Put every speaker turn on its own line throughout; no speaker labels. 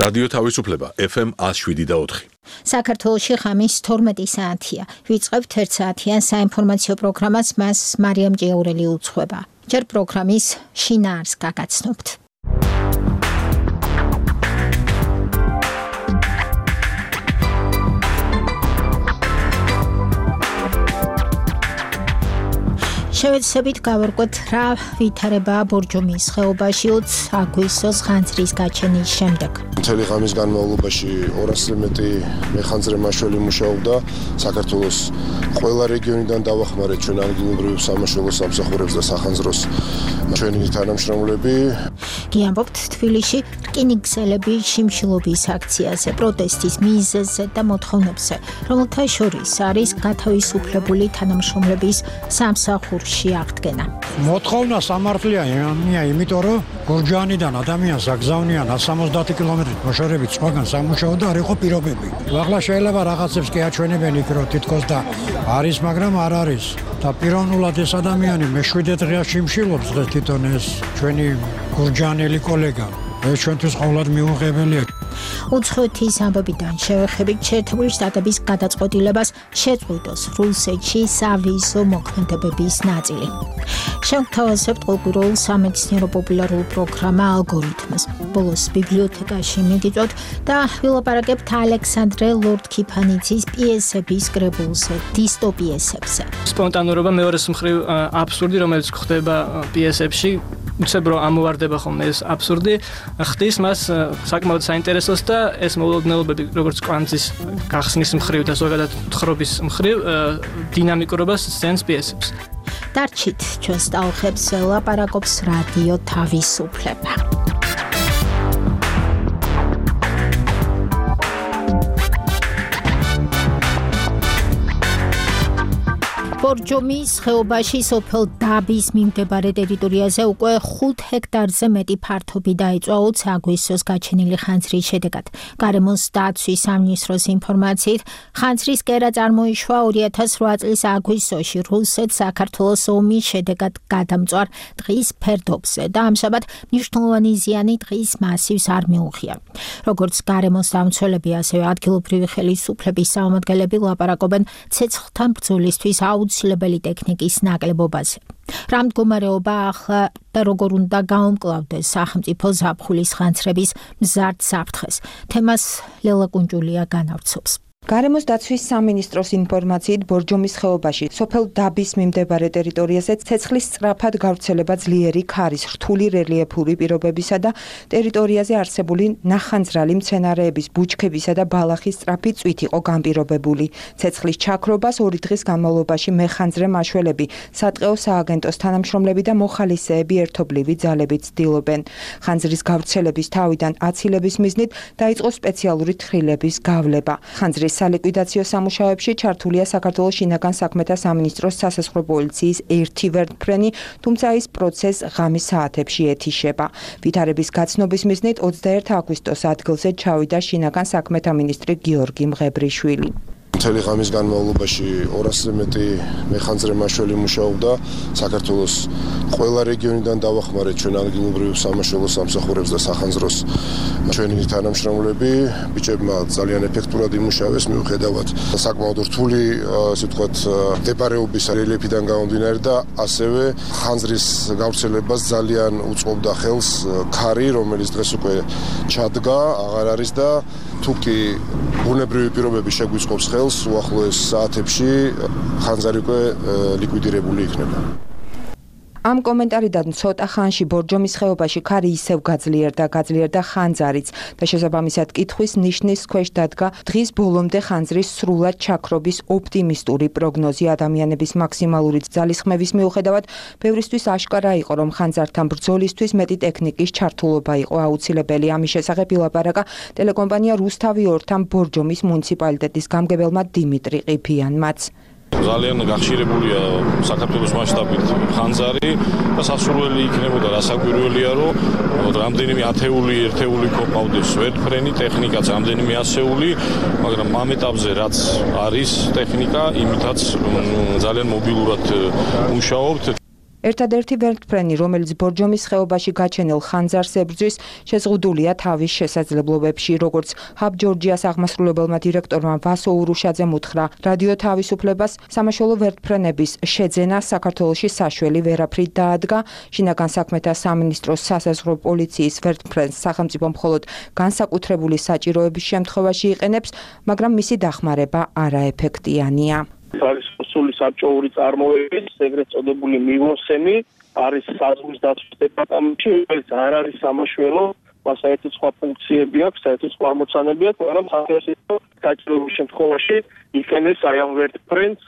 რადიო თავისუფლება FM 107.4.
საქართველოში ღამის 12 საათია. ვიწყებთ 1 საათიან საინფორმაციო პროგრამას, მას მარიამ ჭიაურელი უძღვება. ჯერ პროგრამის შინაარს გაგაცნობთ. შევეცდებით გავარკვევთ რა ვითარებაა ბორჯომის ხეობაში 20 აგვისტოს ხანძრის გაჩენის შემდეგ.
მთელი ღამის განმავლობაში 200-ზე მეტი მეხანძრე მაშველი მუშაობდა საქართველოს ყველა რეგიონიდან დავახმარეთ ჩვენ ადგილობრივ სამაშველო სამსახურებს და სახანძროს ჩვენი თანამშრომლები.
გიამბობთ თბილისში რკინიგზელები შიმშილობის აქციაზე, პროტესტის მიზეზზე და მოთხოვნებზე, რომელთა შორის არის გათავისუფლებული თანამშრომლების სამსახურში აღდგენა.
მოთხოვნა სამართლიანია, იმიტომ რომ გურჯაანიდან ადამიანს აგზავნიან 170 კილომეტრით მოშორებით სხვაგან სამუშაო და არ იყო პირობები. ახლა შეიძლება რაღაცებს კი აჩვენებენ იქ რომ თითქოს და არის, მაგრამ არ არის. და პიროვნულად ეს ადამიანი მე-7 დღეა შიმშილობს დღეს თვითონ ეს ჩვენი გურჯაანელი კოლეგა. ეს ჩვენთვის ყოველად მიუღებელია.
უცხოეთის ამბებიდან შევეხებით შეერთებული შტატების გადაწყვეტილებას შეწყვიტოს რუსეთში სავიზო მოქმედებების ნაწილი. შევთავაზებთ ყოველკვირეულ სამეცნიერო პოპულარულ პროგრამა ალგორითმს. ბოლოს ბიბლიოთეკაში მიგიწვევთ და ვილაპარაკებთ ალექსანდრე ლორდ-ქიფანიძის პიესების კრებულზე, დისტოპიესებზე.
სპონტანურობა მეორეს მხრივ აბსურდი, რომელიც ხდება პიესებში, უცებ რომ ამოვარდება ხოლმე ეს აბსურდი, ხდის მას საკმაოდ საინტერესოს და ეს მოულოდნელობები, როგორც კვანძის გახსნის მხრივ და ზოგადად თხრობის მხრივ, დინამიკურობას სცემს პიესებს.
დარჩით ჩვენს ტალღებს ლაპარაკობს რადიო თავისუფლება. ბორჯომის ხეობაში სოფელ დაბის მიმდებარე ტერიტორიაზე უკვე 5 ჰექტარზე მეტი ფართობი დაიწვა 20 აგვისტოს გაჩენილი ხანძრის შედეგად. გარემოს დაცვის სამინისტროს ინფორმაციით, ხანძრის კერა წარმოიშვა 2008 წლის აგვისტოში რუსეთ-საქართველოს ომის შედეგად გადამწვარ ტყის ფერდობზე და ამჟამად მნიშვნელოვანი ზიანი ტყის მასივს არ მიუღია. როგორც გარემოს დამცველები, ასევე ადგილობრივი ხელისუფლების წარმომადგენლები ლაპარაკობენ ცეცხლთან ბრძოლისთვის აუცილებელი ტექნიკის ნაკლებობაზე. რა მდგომარეობა ახლა და როგორ უნდა გაუმკლავდეს სახელმწიფო ზაფხულის ხანძრების მზარდ საფრთხეს. თემას ლელა კუნჯულია განავრცობს.
გარემოს დაცვის სამინისტროს ინფორმაციით ბორჯომის ხეობაში სოფელ დაბის მიმდებარე ტერიტორიაზე ცეცხლის სწრაფად გავრცელება ძლიერი ქარის, რთული რელიეფური პირობებისა და ტერიტორიაზე არსებული ნახანძრალი მცენარეების, ბუჩქებისა და ბალახის სწრაფი წვით იყო განპირობებული. ცეცხლის ჩაქრობას 2 დღის განმავლობაში მეხანძრე მაშველები, სატყეო სააგენტოს თანამშრომლები და მოხალისეები ერთობლივი ძალებით ცდილობენ. ხანძრის გავრცელების თავიდან აცილების მიზნით დაიწყო სპეციალური თხრილების გავლება. ხანძრის სალიკვიდაციო სამუშაოებში ჩართულია საქართველოს შინაგან საქმეთა სამინისტროს სასაზღვრო პოლიციის ერთი ვერტმფრენი, თუმცა ის პროცესს ღამის საათებში ეთიშება. ვითარების გაცნობის მიზნით 21 აგვისტოს ადგილზე ჩავიდა შინაგან საქმეთა მინისტრი გიორგი მღებრიშვილი.
მთელი ღამის განმავლობაში 200-ზე მეტი მეხანძრე მაშველი მუშაობდა საქართველოს ყველა რეგიონიდან დავახმარეთ ჩვენ ადგილობრივ სამაშველო სამსახურებს და სახანძროს ჩვენი თანამშრომლები. ბიჭებმა ძალიან ეფექტურად იმუშავეს, მიუხედავად საკმაოდ რთული, ასე ვთქვათ, მდებარეობის რელიეფიდან გამომდინარე და ასევე ხანძრის გავრცელებას ძალიან უწყობდა ხელს ქარი, რომელიც დღეს უკვე ჩადგა, აღარ არის და თუკი ბუნებრივი პირობები შეგვიწყობს ხელს, უახლოეს საათებში ხანძარი უკვე ლიკვიდირებული იქნება.
ამ კომენტარიდან ცოტა ხანში ბორჯომის ხეობაში ქარი ისევ გაძლიერდა ხანძარიც და შესაბამისად კითხვის ნიშნის ქვეშ დადგა დღის ბოლომდე ხანძრის სრულად ჩაქრობის ოპტიმისტური პროგნოზი. ადამიანების მაქსიმალური ძალისხმევის მიუხედავად, ბევრისთვის აშკარა იყო, რომ ხანძართან ბრძოლისთვის მეტი ტექნიკის ჩართულობა იყო აუცილებელი. ამის შესახებ ილაპარაკა ტელეკომპანია რუსთავი 2-თან ბორჯომის მუნიციპალიტეტის გამგებელმა დიმიტრი ყიფიანმაც.
ძალიან გახშირებულია საქართველოს მასშტაბით ხანძარი და სასურველი იქნებოდა, რასაკვირველია, რომ რამდენიმე ათეული ერთეული გყავდეს ვერტმფრენი ტექნიკაც რამდენიმე ასეული, მაგრამ ამ ეტაპზე რაც არის ტექნიკა, იმითაც ძალიან მობილურად მუშაობთ.
ერთადერთი ვერტმფრენი, რომელიც ბორჯომის ხეობაში გაჩენილ ხანძარს ებრძვის, შეზღუდულია თავის შესაძლებლობებში, როგორც ჰაბ ჯორჯიას აღმასრულებელმა დირექტორმა ვასო ურუშაძემ უთხრა რადიო თავისუფლებას, სამაშველო ვერტმფრენების შეძენა საქართველოში საშველი ვერაფრით დაადგა. შინაგან საქმეთა სამინისტროს სასაზღვრო პოლიციის ვერტმფრენს სახელმწიფო მხოლოდ განსაკუთრებული საჭიროების შემთხვევაში იყენებს, მაგრამ მისი დახმარება არაეფექტიანია.
არის სრული საბჭოური წარმოებით, ეგრეთ წოდებული მივოსემი, არის საზღვრის დაცვის დეპარტამენტში, რომელიც არ არის სამაშველო, მას საერთოდ სხვა ფუნქციები აქვს, საერთოდ სხვა ამოცანები აქვს, მაგრამ სახელმწიფო საჭიროების შემთხვევაში იყენებს აი ამ ვერტმფრენს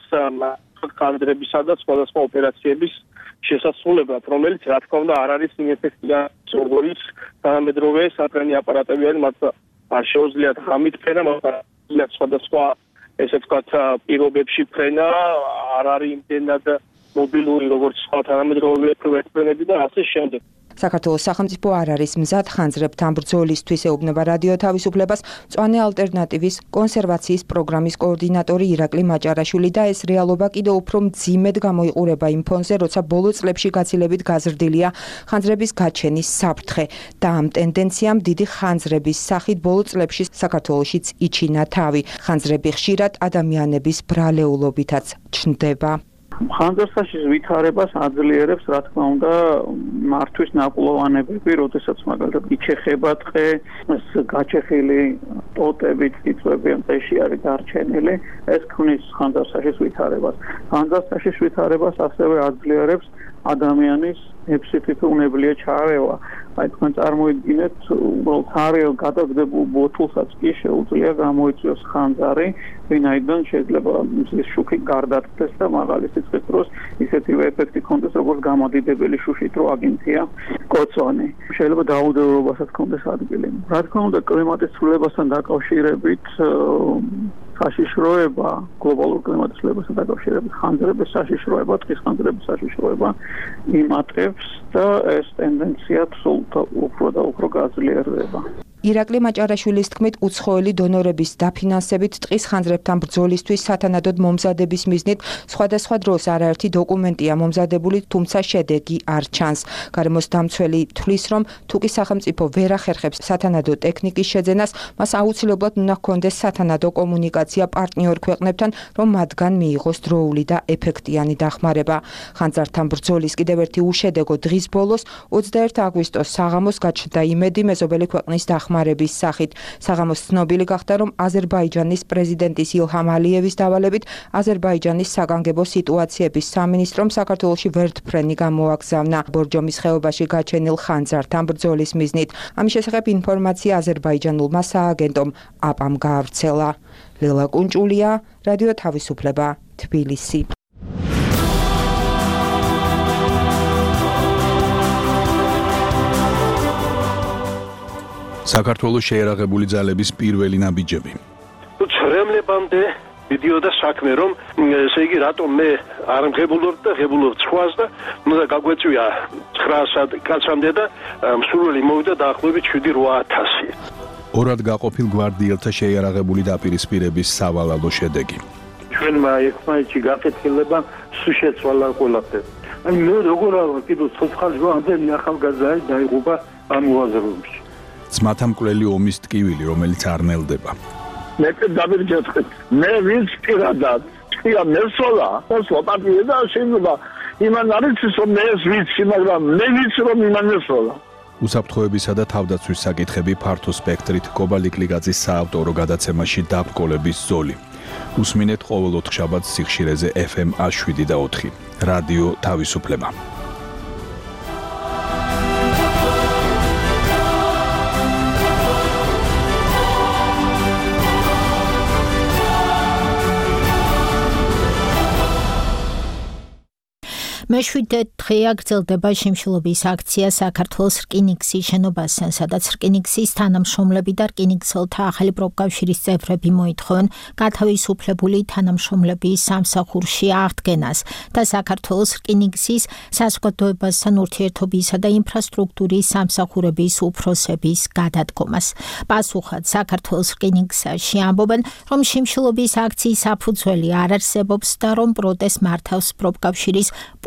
კადრებისა და სხვადასხვა ოპერაციების შესასრულებლად, რომელიც რა თქმა უნდა არ არის ინეფექტიანი, როგორც თანამედროვე საფრენი აპარატები არის, მათ არ შეუძლიათ ღამით ფენა, მაგრამ სხვადასხვა ესე ვთქვათ, პირობებში ფრენა არ არის იმდენად მობილური, როგორც სხვა თანამედროვე ვერტმფრენები და ასე შემდეგ.
საქართველოს სახელმწიფო არ არის მზად ხანძრებთან ბრძოლისთვის, ეუბნება რადიო თავისუფლებას მწვანე ალტერნატივის კონსერვაციის პროგრამის კოორდინატორი ირაკლი მაჭარაშვილი და ეს რეალობა კიდევ უფრო მძიმედ გამოიყურება იმ ფონზე, როცა ბოლო წლებში გაცილებით გაზრდილია ხანძრების გაჩენის საფრთხე და ამ ტენდენციამ დიდი ხანძრების სახით ბოლო წლებში საქართველოშიც იჩინა თავი. ხანძრები ხშირად ადამიანების ბრალეულობითაც ჩნდება.
ხანძარსაშის ვითარებას აძლიერებს, რა თქმა უნდა, მართვის ნაკვლოვანებები, როდესაც მაგალითად იჩეხება ტყე, გაჩეხილი ტოტები, წიწვები ამ ტყეში არის დარჩენილი, ეს ქმნის ხანძარსაშის ვითარებას. ხანძარსაშის ვითარებას ასევე აძლიერებს ადამიანის epsifit უნებლიე ჩარევა. აი თქვენ წარმოიდგინეთ, უბრალოდ თარეო გადაგდებულ ბოთლსაც კი შეუძლია გამოიწვიოს ხანძარი, ვინაიდან შეიძლება მზის შუქი გარდატკდეს და მაღალი სიცხის დროს ისეთივე ეფექტი ქონდეს, როგორც გამადიდებელი შუშით რო აგინთია კოცონი. შეიძლება დაუდევრობასაც ქონდეს ადგილი. რა თქმა უნდა, კლიმატის ცვლილებასთან დაკავშირებით საშიშროება, გლობალურ კლიმატის ცვლილებასთან დაკავშირებით ხანძრების საშიშროება, ტყის ხანძრების საშიშროება იმატებს და ეს ტენდენცია სულ უფრო და უფრო გაძლიერდება.
ირაკლი მაჭარაშვილის თქმით, უცხოელი დონორების დაფინანსებით ტყის ხანძრებთან ბრძოლისთვის სათანადოდ მომზადების მიზნით სხვადასხვა დროს არაერთი დოკუმენტია მომზადებული, თუმცა შედეგი არ ჩანს. გარემოს დამცველი თვლის, რომ თუკი სახელმწიფო ვერ ახერხებს სათანადო ტექნიკის შეძენას, მას აუცილებლად უნდა ჰქონდეს სათანადო კომუნიკაცია პარტნიორ ქვეყნებთან, რომ მათგან მიიღოს დროული და ეფექტიანი დახმარება. ხანძართან ბრძოლის კიდევ ერთი უშედეგო დღის ბოლოს 21 აგვისტოს საღამოს გაჩნდა იმედი მეზობელი ქვეყნის დახმარების სახით. საღამოს ცნობილი გახდა, რომ აზერბაიჯანის პრეზიდენტის ილჰამ ალიევის დავალებით აზერბაიჯანის საგანგებო სიტუაციების სამინისტრომ საქართველოში ვერტმფრენი გამოაგზავნა ბორჯომის ხეობაში გაჩენილ ხანძართან ბრძოლის მიზნით. ამის შესახებ ინფორმაცია აზერბაიჯანულმა სააგენტომ აპამ გაავრცელა. ლელა კუნჭულია, რადიო თავისუფლება, თბილისი.
საქართველოს შეერაღებული ძალების პირველი ნაბიჯები.
ცრემლებამდე მიდიოდა საქმე, რომ ესე იგი რატომ მე არ მღებულობ და ღებულობ სხვას და უნდა გაგვეწვია 900 კაცამდე და მსურველი მოვიდა დაახლოებით 7-8000.
ორად გაყოფილ გვარდიელთა შეიარაღებული დაპირისპირების სავალალო შედეგი.
ჩვენმა ერთმანეთში გაკეთილება სულ შეცვალა ყველაფერი. აი მე როგორ არა კიდევ ცოცხალჟვამდელი ახალგაზრდა დაიღუპა ამ უაზროებში.
ძმათა მკვლელი ომის ტკივილი, რომელიც არ ნელდება.
მე დავირჯეთხეთ. მე ვინც პირადად ხია მესოლა, სლოპატიე და შეიძლება იმან არის რომ მე ეს ვიცი, მაგრამ მე ვიცი რომ იმან მესოლა.
უსაფრთხოებისა და თავდაცვის საკითხები ფართო სპექტრით კობალიკლიგაძის საავტორო გადაცემაში დაბრკოლების ზოლი. უსმინეთ ყოველ ოთხშაბათს სიხშირეზე FM 107.4. რადიო თავისუფლება.
მეშვიდე დღეა გრძელდება შიმშილობის აქცია საქართველოს რკინიგზის შენობასთან, სადაც რკინიგზის თანამშრომლები და რკინიგზელთა ახალი პროფკავშირის წევრები მოითხოვენ გათავისუფლებული თანამშრომლების სამსახურში აღდგენას და საქართველოს რკინიგზის საზოგადოებასთან ურთიერთობისა და ინფრასტრუქტურის სამსახურების უფროსების გადადგომას. პასუხად საქართველოს რკინიგზაში ამბობენ, რომ შიმშილობის აქციის საფუძველი არ არსებობს და რომ პროტესტს მართავს პროფკავშირის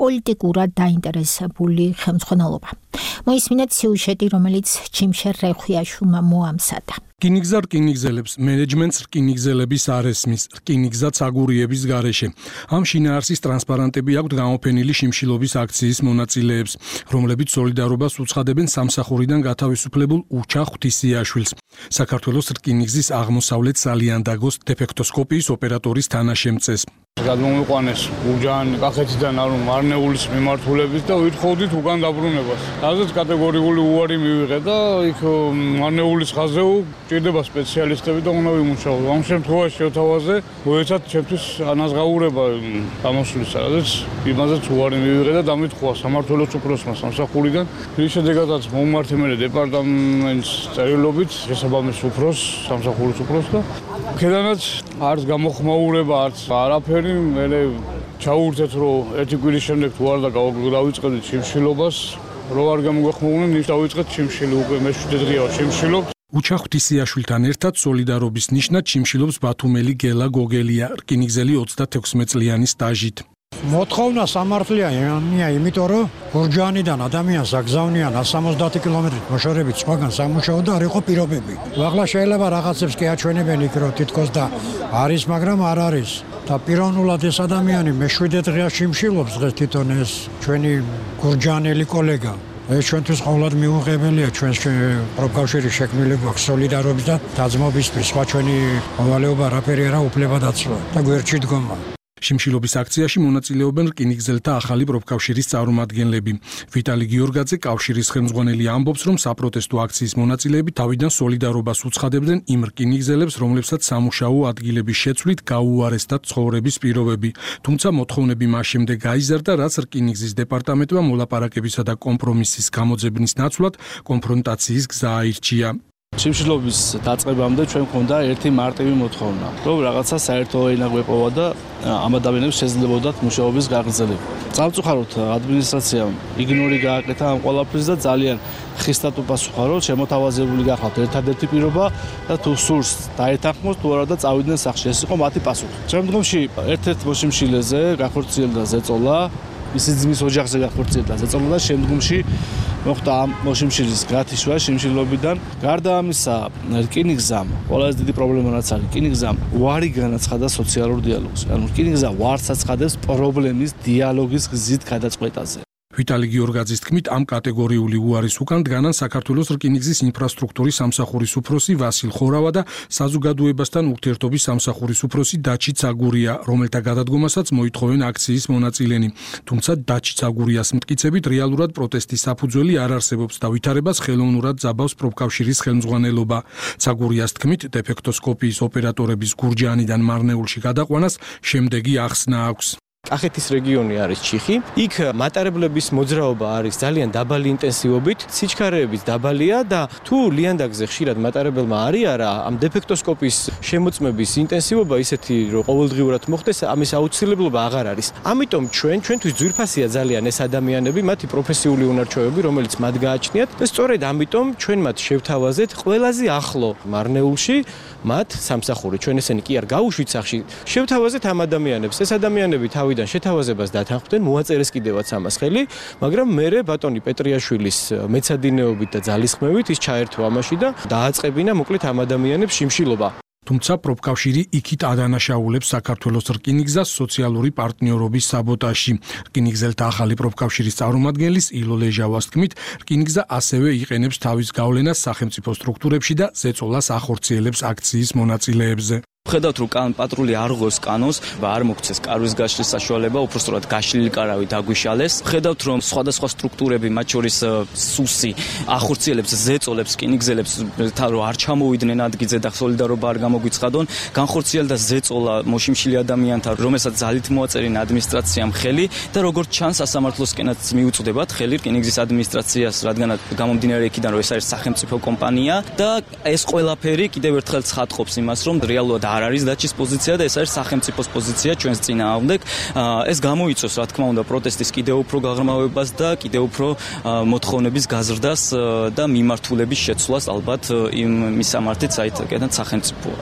პოლიტიკურად დაინტერესებული ხელმძღვანელობა. მოისმინეთ სიუჟეტი, რომელიც ჯიმშერ რეხვიაშვილმა მოამზადა.
რკინიგზა რკინიგზელებს, მენეჯმენტს რკინიგზელების არ ესმის, რკინიგზა ცაგურიების გარეშე. ამ შინაარსის ტრანსპარანტები აქვთ გამოფენილი შიმშილობის აქციის მონაწილეებს, რომლებიც სოლიდარობას უცხადებენ სამსახურიდან გათავისუფლებულ უჩა ღვთისიაშვილს. საქართველოს რკინიგზის აღმოსავლეთ სალიანდაგოს დეფექტოსკოპიის ოპერატორის თანაშემწეს.
გადმომიყვანეს გურჯაანი კახეთიდან მარნეულის მიმართულებით და ვითხოვდით უკან დაბრუნებას. რაზეც კატეგორიული უარი მივიღე და იქ მარნეულის ხაზზე ჭირდება სპეციალისტები და უნდა ვიმუშაოთ. ამ შემთხვევაში შევთავაზე მოეცათ ჩემთვის ანაზღაურება გამოსვლისა, რაზეც იმაზეც უარი მივიღე და დამითხოვა სამმართველოს უფროსმა სამსახურიდან. რის შედეგადაც მომმართე მე დეპარტამენტს წერილობით შესაბამის უფროს, სამსახურის უფროს და ქედანაც არც გამოხმაურება, არც არაფერი მე ჩაურთეთ რომ ერთი კვირის შემდეგ თუ არ დავიწყებდით შიმშილობას, რომ არ გამოგვეხმოუნენ, ის დავიწყეთ შიმშილი უკვე მე-7 დღეა შიმშილობ.
უჩა ღვთისიაშვილთან ერთად სოლიდარობის ნიშნად შიმშილობს ბათუმელი გელა გოგელია, რკინიგზელი 36 წლიანი სტაჟით.
მოთხოვნა სამართლიანია, იმიტომ რომ გურჯაანიდან ადამიანს აგზავნიან 170 კილომეტრით მოშორებით სხვაგან სამუშაო და არ იყო პირობები. ახლა შეიძლება რაღაცებს კი აჩვენებენ იქ რომ თითქოს და არის, მაგრამ არ არის. და პიროვნულად ეს ადამიანი მე-7 დღეა შიმშილობს დღეს თვითონ ეს ჩვენი გურჯაანელი კოლეგა. ეს ჩვენთვის ყოველად მიუღებელია, ჩვენს პროფკავშირის შექმნილი გვაქვს სოლიდარობის და დაძმობისთვის, სხვა ჩვენი მოვალეობა რაფერი არა უფლება დაცვა და გვერდში დგომა.
შიმშილობის აქციაში მონაწილეობენ რკინიგზელთა ახალი პროფკავშირის წარმომადგენლები. ვიტალი გიორგაძე, კავშირის ხელმძღვანელი, ამბობს, რომ საპროტესტო აქციის მონაწილეები თავიდან სოლიდარობას უცხადებდნენ იმ რკინიგზელებს, რომლებსაც სამუშაო ადგილების შეცვლით გაუარესდა ცხოვრების პირობები. თუმცა მოთხოვნები მას შემდეგ გაიზარდა, რაც რკინიგზის დეპარტამენტმა მოლაპარაკებისა და კომპრომისის გამოძებნის ნაცვლად კონფრონტაციის გზა აირჩია.
შიმშილობის დაწყებამდე ჩვენ გვქონდა ერთი მარტივი მოთხოვნა, რომ რაღაცა საერთო ენა გვეპოვა და ამ ადამიანებს შეძლებოდათ მუშაობის გაგრძელება. წამწუხაროდ ადმინისტრაციამ იგნორი გააკეთა ამ ყველაფრის და ძალიან ხისტად უპასუხა, რომ შემოთავაზებული გახლავთ ერთადერთი პირობა და თუ სურს დაეთანხმოს, თუ არა და წავიდნენ სახლში. ეს იყო მათი პასუხი. შემდგომში ერთ-ერთ მოშიმშილეზე გახორციელდა ზეწოლა, ისიც ძმის ოჯახზე გახორციელდა ზეწოლა და შემდგომში მოხდა ამ მოშიმშილის გათიშვა შიმშილობიდან. გარდა ამისა, რკინიგზამ ყველაზე დიდი პრობლემა რაც არის, რკინიგზამ უარი განაცხადა სოციალურ დიალოგს. ანუ რკინიგზა უარს აცხადებს პრობლემის დიალოგის გზით გადაწყვეტაზე.
ვიტალი გიორგაძის თქმით, ამ კატეგორიული უარის უკან დგანან საქართველოს რკინიგზის ინფრასტრუქტურის სამსახურის უფროსი ვასილ ხორავა და საზოგადოებასთან ურთიერთობის სამსახურის უფროსი დაჩი ცაგურია, რომელთა გადადგომასაც მოითხოვენ აქციის მონაწილენი. თუმცა დაჩი ცაგურიას მტკიცებით, რეალურად პროტესტის საფუძველი არ არსებობს და ვითარებას ხელოვნურად ძაბავს პროფკავშირის ხელმძღვანელობა. ცაგურიას თქმით, დეფექტოსკოპიის ოპერატორების გურჯაანიდან მარნეულში გადაყვანას შემდეგი ახსნა აქვს.
კახეთის რეგიონი არის ჩიხი. იქ მატარებლების მოძრაობა არის ძალიან დაბალი ინტენსივობით, სიჩქარეებიც დაბალია და თუ ლიანდაგზე ხშირად მატარებელმა არა ამ დეფექტოსკოპის შემოწმების ინტენსივობა ისეთი რომ ყოველდღიურად მოხდეს, ამის აუცილებლობა აღარ არის. ამიტომ ჩვენთვის ძვირფასია ძალიან ეს ადამიანები, მათი პროფესიული უნარჩვევები, რომელიც მათ გააჩნიათ და სწორედ ამიტომ ჩვენ მათ შევთავაზეთ ყველაზე ახლო მარნეულში მათ სამსახური. ჩვენ ესენი კი არ გავუშვით სახში. შევთავაზეთ ამ ადამიანებს. ეს ადამიანები თავიდან შეთავაზებას დათანხმდნენ, მოაწერეს კიდევაც ამას ხელი, მაგრამ მერე ბატონი პეტრიაშვილის მეცადინეობით და ძალისხმევით ის ჩაერთო ამაში და დააწყებინა მოკლედ ამ ადამიანებს შიმშილობა.
თუმცა პროფკავშირი იქით ადანაშაულებს საქართველოს რკინიგზას სოციალური პარტნიორობის საბოტაჟში. რკინიგზელთა ახალი პროფკავშირის წარმომადგენლის ილო ლეჟავას თქმით, რკინიგზა ასევე იყენებს თავის გავლენას სახელმწიფო სტრუქტურებში და ზეწოლას ახორციელებს აქციის მონაწილეებზე.
ხედავთ რომ პატრული არ ღოს კანონს, არ მოგცეს კარვის გაშლის საშუალება, უბრალოდ გაშლილი კარავი დაგვიშალეს. ხედავთ რომ სხვადასხვა სტრუქტურები, მათ შორის სუსი, ახორციელებს ზეწოლებს, რკინიგზელებს, რომ არ ჩამოვიდნენ ადგილზე და სოლიდარობა არ გამოგვიცხადონ. განხორციელდა ზეწოლა მოშიმშილი ადამიანთა, რომელსაც ძალით მოაწერინა ადმინისტრაციამ ხელი და როგორც ჩანს სასამართლოსკენაც მიუწვდებათ ხელი რკინიგზის ადმინისტრაციას, რადგანაც გამომდინარე იქიდან რომ ეს არის სახელმწიფო კომპანია და ეს ყველაფერი კიდევ ერთხელ ცხადყოფს იმას, რომ რეალურად არ არის დაჩის პოზიცია და ეს არის სახელმწიფოს პოზიცია ჩვენს წინააღმდეგ. ეს გამოიწვევს, რა თქმა უნდა, პროტესტის კიდევ უფრო გაღრმავებას და კიდევ უფრო მოთხოვნების გაზრდას და მიმართულების შეცვლას ალბათ იმ მისამართით საერთოდ სახელმწიფოა.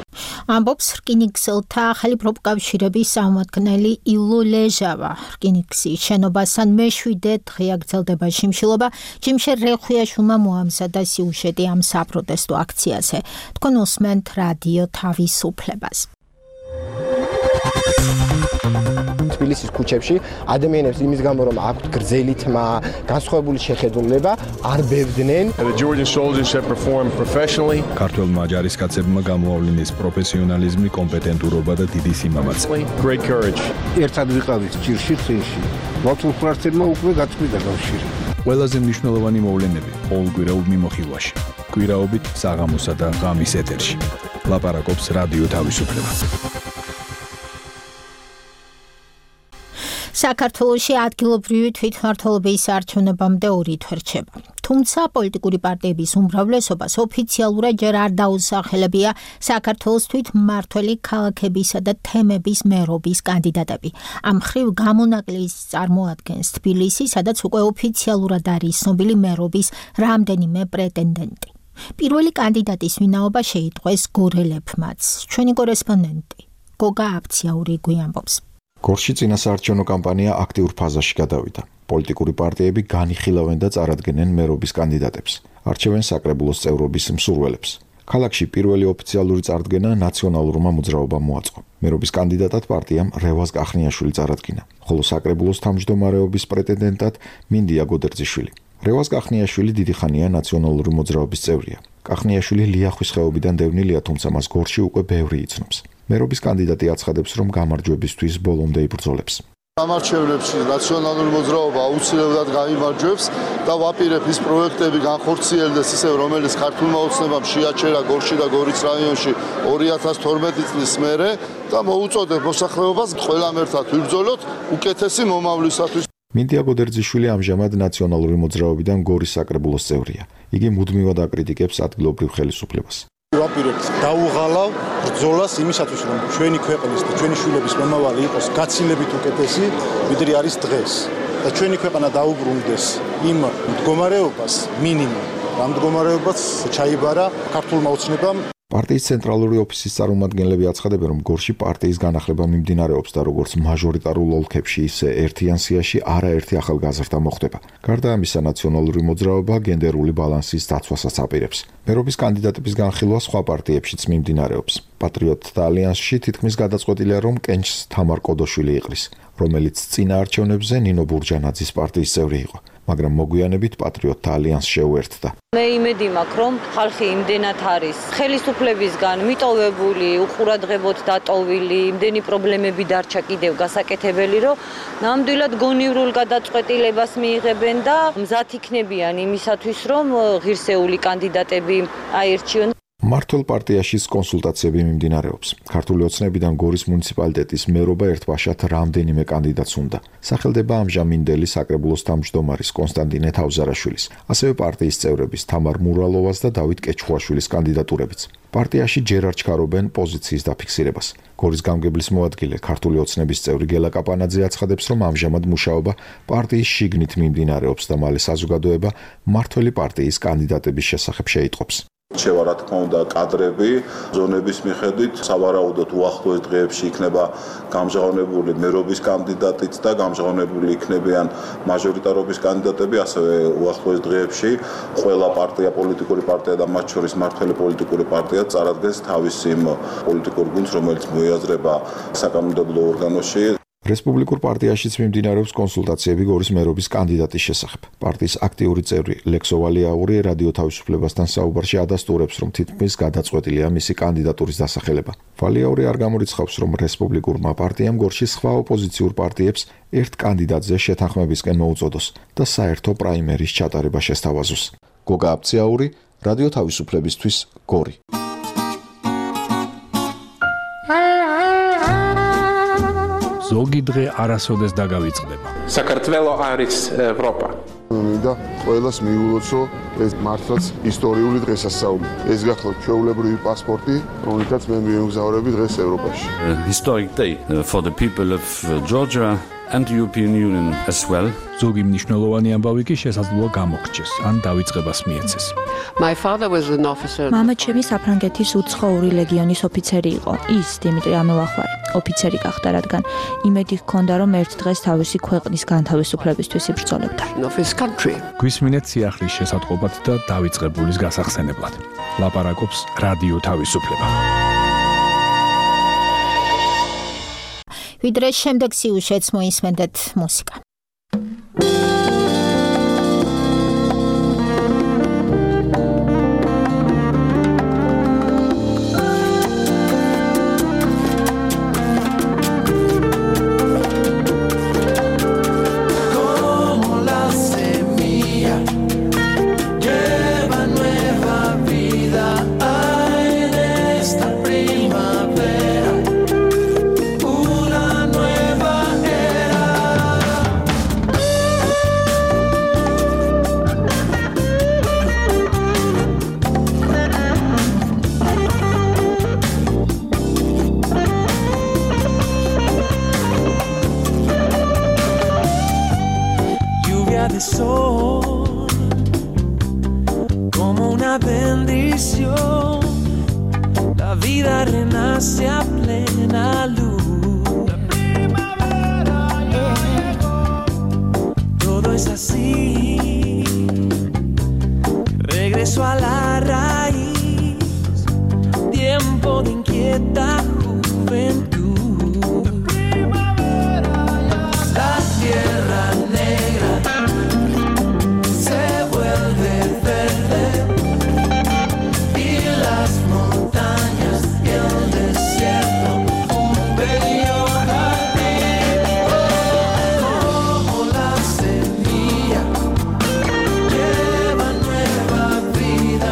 ამბობს რკინიგზელთა ახალი პროფკავშირების სამმართველი ილო ლეჟავა. რკინიგზის შენობასთან მე-7 დღეა გრძელდება შიმშილობა. ჯიმშე რეხვიაშვილმა მოამზადა სიუჟეტი ამ საპროტესტო აქციაზე. თქვენ უსმენთ რადიო თავისუფლებას.
თბილისის ქუჩებში ადამიანებს იმის გამო რომ აქვთ გრძელი თმა, განსხვავებული შეხედულება, არ ბევდნენ.
ქართველმა ჯარისკაცებმა გამოავლინეს პროფესიონალიზმი, კომპეტენტურობა და დიდი სიმამაცე.
ერთად ვიყავით ჭირში წინში. მართლმსვენებმა უკვე გაწყვიტა კავშირი.
ყველაზე მნიშვნელოვანი მოვლენები ყოველკვირეულ მიმოხილვაში. კვირაობით საღამოსა და ღამის ეთერში. ლაპარაკობს რადიო თავისუფლება. საქართველოში ადგილობრივი თვითმმართველობის არჩევნებამდე 2 თვე რჩება. თუმცა პოლიტიკური პარტიების უმრავლესობას ოფიციალურად ჯერ არ დაუსახელებია საქართველოს თვითმმართველი ქალაქებისა და თემების მერობის კანდიდატები. ამ მხრივ გამონაკლისს წარმოადგენს თბილისი, სადაც უკვე ოფიციალურად არის ცნობილი მერობის რამდენიმე პრეტენდენტი. პირველი კანდიდატის ვინაობა შეიტყვეს გორელეფმაც. ჩვენი კორესპონდენტი გოგა აფციაური გვიამბობს.
გორში წინასაარჩევნო კამპანია აქტიურ ფაზაში გადავიდა. პოლიტიკური პარტიები განიხილავენ და წარადგენენ მერობის კანდიდატებს. არჩევენ საკრებულოს წევრობის მსურველებს. ქალაქში პირველი ოფიციალური წარდგენა ნაციონალურმა მოძრაობამ მოაწყო. მერობის კანდიდატად პარტიამ რევაზ კახნიაშვილი წარადგინა, ხოლო საკრებულოს თავმჯდომარეობის პრეტენდენტად მინდია გოდერძიშვილი. რევაზ კახნიაშვილი დიდი ხანია ნაციონალური მოძრაობის წევრია. კახნიაშვილი ლიახვის ხეობიდან დევნილია, თუმცა მას გორში უკვე ბევრი იცნობს. მერობის კანდიდატი აცხადებს, რომ გამარჯვებისთვის ბოლომდე იბრძოლებს.
გამარჯვებებში ნაციონალური მოძრაობა აუცილებლად გაიმარჯვებს და ვაპირებ ის პროექტები განხორციელდეს ისევ, რომელიც ქართულმა ოცნებამ შეაჩერა გორში და გორის რაიონში 2012 წლის მერე და მოუწოდებ მოსახლეობას ყველამ ერთად ვიბრძოლოთ უკეთესი მომავლისათვის.
მინდია გოდერძიშვილი ამჟამად ნაციონალური მოძრაობიდან გორის საკრებულოს წევრია. იგი მუდმივად აკრიტიკებს ადგილობრივ ხელისუფლებას.
ვაპირებთ დაუღალავ ბრძოლას იმისათვის, რომ ჩვენი ქვეყნის და ჩვენი შვილების მომავალი იყოს გაცილებით უკეთესი, ვიდრე არის დღეს. და ჩვენი ქვეყანა დაუბრუნდეს იმ მდგომარეობას მინიმუმ, ამ მდგომარეობას ჩაიბარა ქართულმა ოცნებამ.
პარტიის ცენტრალური ოფისის წარმომადგენლები აცხადებენ, რომ გორში პარტიის განახლება მიმდინარეობს და როგორც მაჟორიტარულ ოლქებში, ისე ერთიან სიაში არაერთი ახალგაზრდა მოხდება. გარდა ამისა, ნაციონალური მოძრაობა გენდერული ბალანსის დაცვასაც აპირებს. მერობის კანდიდატების განხილვა სხვა პარტიებშიც მიმდინარეობს. პატრიოტთა ალიანსში თითქმის გადაწყვეტილია, რომ კენჭს თამარ კოდოშვილი იყრის, რომელიც წინა არჩევნებზე ნინო ბურჯანაძის პარტიის წევრი იყო, მაგრამ მოგვიანებით პატრიოტთა ალიანსს შეუერთდა.
მე იმედი მაქვს, რომ ხალხი იმდენად არის ხელისუფლებისგან მიტოვებული, უყურადღებოდ დატოვილი, იმდენი პრობლემები დარჩა კიდევ გასაკეთებელი, რომ ნამდვილად გონივრულ გადაწყვეტილებას მიიღებენ და მზად იქნებიან იმისათვის, რომ ღირსეული კანდიდატები აირჩიონ.
მართლ პარტიაშიც კონსულტაციები მიმდინარეობს. ქართული ოცნებიდან გორის მუნიციპალიტეტის მერობა ერთბაშად რამდენიმე კანდიდატს უნდა. სახელდება ამჟამინდელი საკრებულოს თავმჯდომარის კონსტანტინე თავზარაშვილის, ასევე პარტიის წევრების თამარ მურალოვას და დავით კეჩხუაშვილის კანდიდატურებიც. პარტიაში ჯერ არ ჩქარობენ პოზიციის დაფიქსირებას. გორის გამგებლის მოადგილე ქართული ოცნების წევრი გელა კაპანაძე აცხადებს, რომ ამჟამად მუშაობა პარტიის შიგნით მიმდინარეობს და მალე საზოგადოება მართველი პარტიის კანდიდატების შესახებ შეიტყობს.
შევა რა თქმა უნდა კადრები ზონების მიხედვით სავარაუდოდ უახლოეს დღეებში იქნება გამჟღავნებული მერობის კანდიდატიც და გამჟღავნებული იქნებიან მაჟორიტარობის კანდიდატები, ასევე უახლოეს დღეებში ყველა პარტია, პოლიტიკური პარტია და მათ შორის მართველი პოლიტიკური პარტია წარადგენს თავის იმ პოლიტიკურ გუნდს, რომელიც მოიაზრება საკანონმდებლო ორგანოში. რესპუბლიკურ პარტიაშიც მიმდინარეობს კონსულტაციები გორის მერობის კანდიდატის შესახებ. პარტიის აქტიური წევრი ლექსო ვალიაური რადიო თავისუფლებასთან საუბარში ადასტურებს, რომ თითქმის გადაწყვეტილია მისი კანდიდატურის დასახელება. ვალიაური არ გამორიცხავს, რომ რესპუბლიკურმა პარტიამ გორში სხვა ოპოზიციურ პარტიებს ერთ კანდიდატზე შეთანხმებისკენ მოუწოდოს და საერთო პრაიმერის ჩატარება შესთავაზოს. გოგა აფციაური, რადიო თავისუფლებისთვის, გორი.
ზოგი დღე არასოდეს დაგავიწყდება.
საქართველო არის ევროპა.
მინდა ყველას მიულოცო ეს მართლაც ისტორიული დღესასწაული. ეს გახლავთ ჩვეულებრივი პასპორტი, რომელთაც მე მიემგზავრები დღეს ევროპაში.
Historic day for the people of Georgia
and the European Union as well.
ზოგი მნიშვნელოვანი ამბავი კი შესაძლოა გამოგრჩეს, ან დავიწყებას მიეცეს.
My father was an officer.
მამა ჩემი საფრანგეთის უცხოური ლეგიონის ოფიცერი იყო. ის დიმიტრი ამელახვარი ოფიცერი გახდა, რადგან იმედი ჰქონდა, რომ ერთ დღეს თავისი ქვეყნის განთავისუფლებისთვის იბრძოლებდა.
გვისმინეთ სიახლის შესატყობად და დავიწყებულის გასახსენებლად. ლაპარაკობს რადიო თავისუფლება.
ვიდრე შემდეგ სიუჟეტს მოისმენთ მუსიკა.
Como una bendición, la vida renace a plena luz. La primavera llegó. Todo es así. Regreso a la raíz. Tiempo de inquieta juventud. La primavera llegó. La tierra negra se vuelve verde y las montañas y el desierto un bello jardín. Como la semilla lleva nueva vida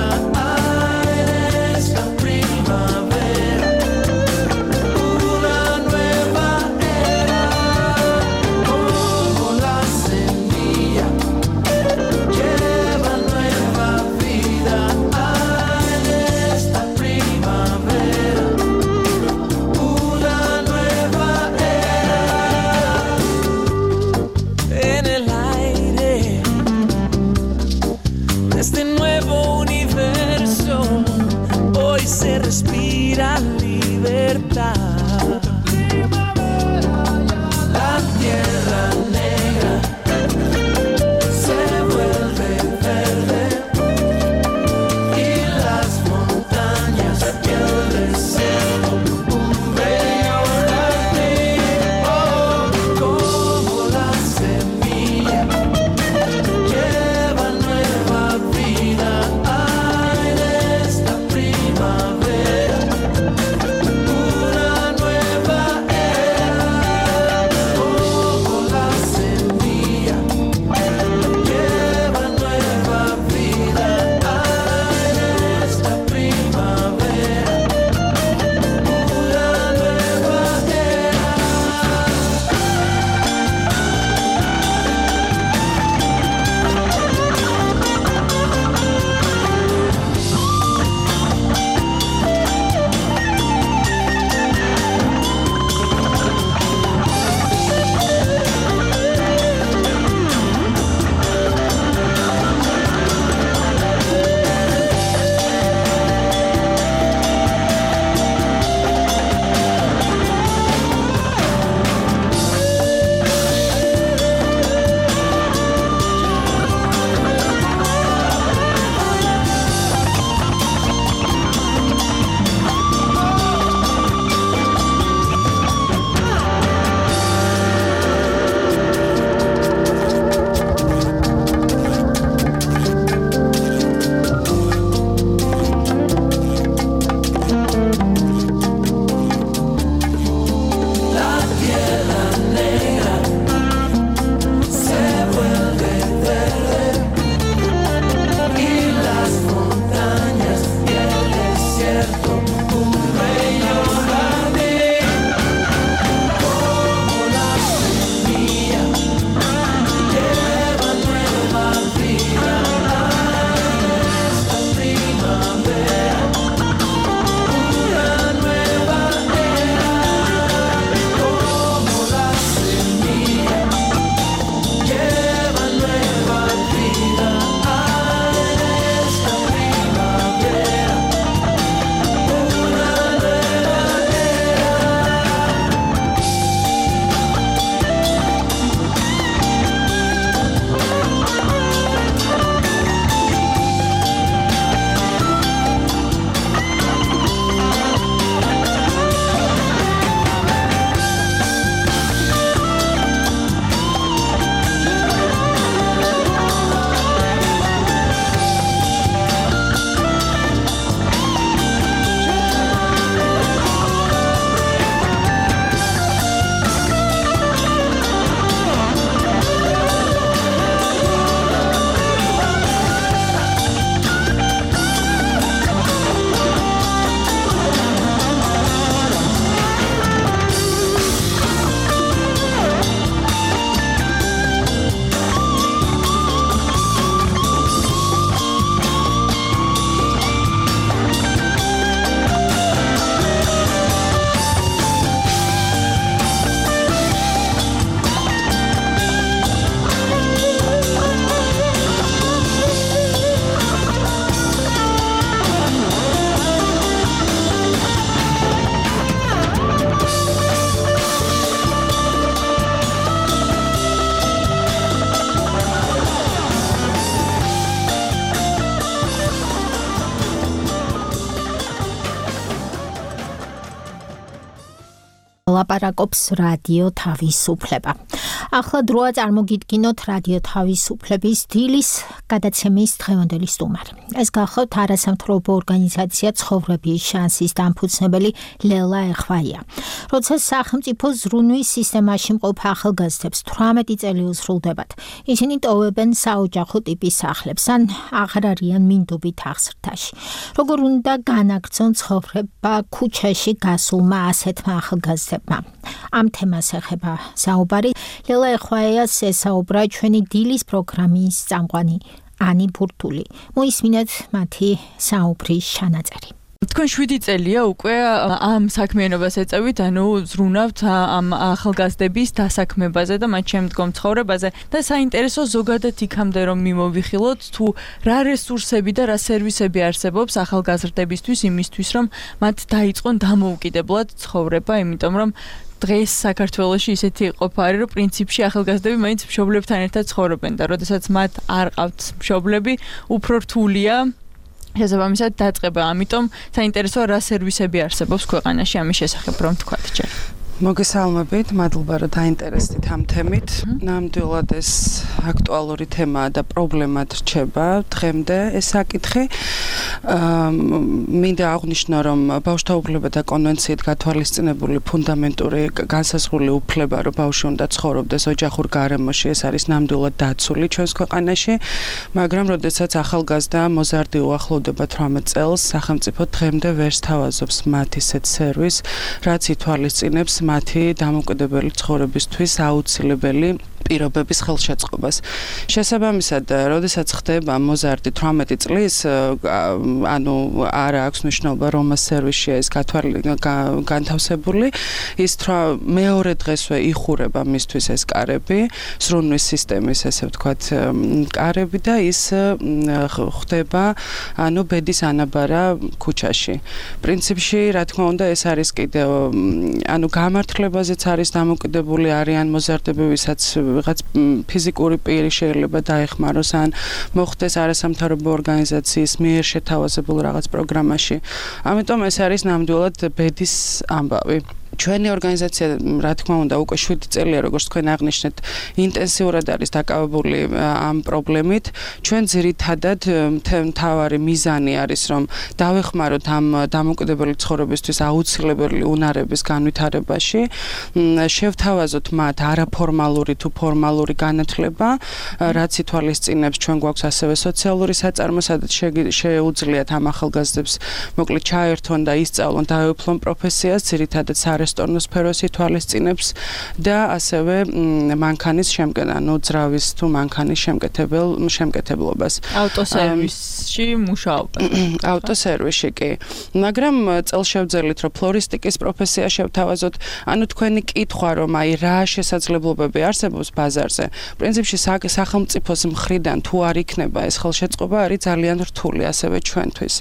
ლაპარაკობს რადიო თავისუფლება. ახლა დროა წარმოგიდგინოთ რადიო თავისუფლების დილის გადაცემის დღევანდელი სტუმარი. ეს გახლავთ არასამთავრობო ორგანიზაცია ცხოვრების შანსის დამფუძნებელი ლელა ეხვაია. როცა სახელმწიფო ზრუნვის სისტემაში მყოფ ახალგაზრდებს 18 წელი უსრულდებათ, ისინი ტოვებენ საოჯახო ტიპის სახლებს ან აღარ არიან მინდობით აღზრდაში. როგორ უნდა განაგრძონ ცხოვრება ქუჩაში გასულმა ასეთმა ახალგაზრდებმა? ამ თემას ეხება საუბარი. ლელა ეხვაიას ესაუბრა ჩვენი დილის პროგრამის წამყვანი ანი ბურთული. მოისმინეთ მათი საუბრის ჩანაწერი.
თქვენ 7 წელია უკვე ამ საქმიანობას ეწევით, ანუ ზრუნავთ ამ ახალგაზრდების დასაქმებაზე და მათ შემდგომ ცხოვრებაზე და საინტერესო ზოგადად იქამდე რომ მიმოვიხილოთ თუ რა რესურსები და რა სერვისები არსებობს ახალგაზრდებისთვის იმისთვის რომ მათ დაიწყონ დამოუკიდებლად ცხოვრება, იმიტომ რომ დღეს საქართველოში ისეთი იყოფა არის, რომ პრინციპში ახალგაზრდები მაინც მშობლებთან ერთად ცხოვრობენ და როდესაც მათ არ ყავთ მშობლები, უფრო რთულია შესაბამისად დაწყება. ამიტომ საინტერესოა რა სერვისები არსებობს ქვეყანაში ამის შესახებ რომ თქვათ ჯერ.
მოგესალმებით, მადლობა რომ დაინტერესდით ამ თემით. ნამდვილად ეს აქტუალური თემაა და პრობლემად რჩება დღემდე ეს საკითხი. მინდა აღვნიშნო, რომ ბავშვთა უფლებათა კონვენციით გათვალისწინებული ფუნდამენტური განსაზღვრული უფლება, რომ ბავშვი უნდა ცხოვრობდეს ოჯახურ გარემოში, ეს არის ნამდვილად დაცული ჩვენს ქვეყანაში, მაგრამ როდესაც ახალგაზრდა მოზარდი უახლოვდება 18 წელს, სახელმწიფო დღემდე ვერ სთავაზობს მათ ისეთ სერვისს, რაც ითვალისწინებს მათი დამოუკიდებელი ცხოვრებისთვის აუცილებელი პირობების ხელშეწყობას. შესაბამისად, როდესაც ხდება მოზარდი 18 წლის, ანუ არა აქვს მნიშვნელობა რომ მას სერვისშია ეს განთავსებული, ის მეორე დღესვე იხურება მისთვის ეს კარები, ზრუნვის სისტემის ესე ვთქვათ კარები და ის ხდება ანუ ბედის ანაბარა ქუჩაში. პრინციპში, რა თქმა უნდა, ეს არის კიდევ ანუ გამართლებაზეც არის დამოკიდებული არიან მოზარდები, ვისაც ვიღაც ფიზიკური პირი შეიძლება დაეხმაროს ან მოხდეს არასამთავრობო ორგანიზაციის მიერ შეთავაზებულ რაღაც პროგრამაში. ამიტომ ეს არის ნამდვილად ბედის ამბავი. ჩვენი ორგანიზაცია, რა თქმა უნდა, უკვე 7 წელია, როგორც თქვენ აღნიშნეთ, ინტენსიურად არის დაკავებული ამ პრობლემით. ჩვენ ძირითადად მთავარი მიზანი არის, რომ დავეხმაროთ ამ დამოუკიდებელი ცხოვრებისთვის აუცილებელი უნარების განვითარებაში, შევთავაზოთ მათ არაფორმალური თუ ფორმალური განათლება, რაც ითვალისწინებს ჩვენ გვაქვს ასევე სოციალური საწარმო, სადაც შეუძლიათ ამ ახალგაზრდებს მოკლედ ჩაერთონ და ისწავლონ დაეუფლონ პროფესიას, ძირითადად რესტორნოს სფეროს ითვალისწინებს და ასევე მანქანის ანუ ძრავის თუ მანქანის შემკეთებლობას.
ავტოსერვისში მუშაობა.
ავტოსერვისში კი. მაგრამ წელშევძელით რომ ფლორისტიკის პროფესია შევთავაზოთ, ანუ თქვენი კითხვა რომ აი რა შესაძლებლობები არსებობს ბაზარზე. პრინციპში სახელმწიფოს მხრიდან თუ არ იქნება ეს ხელშეწყობა არის ძალიან რთული ასევე ჩვენთვის.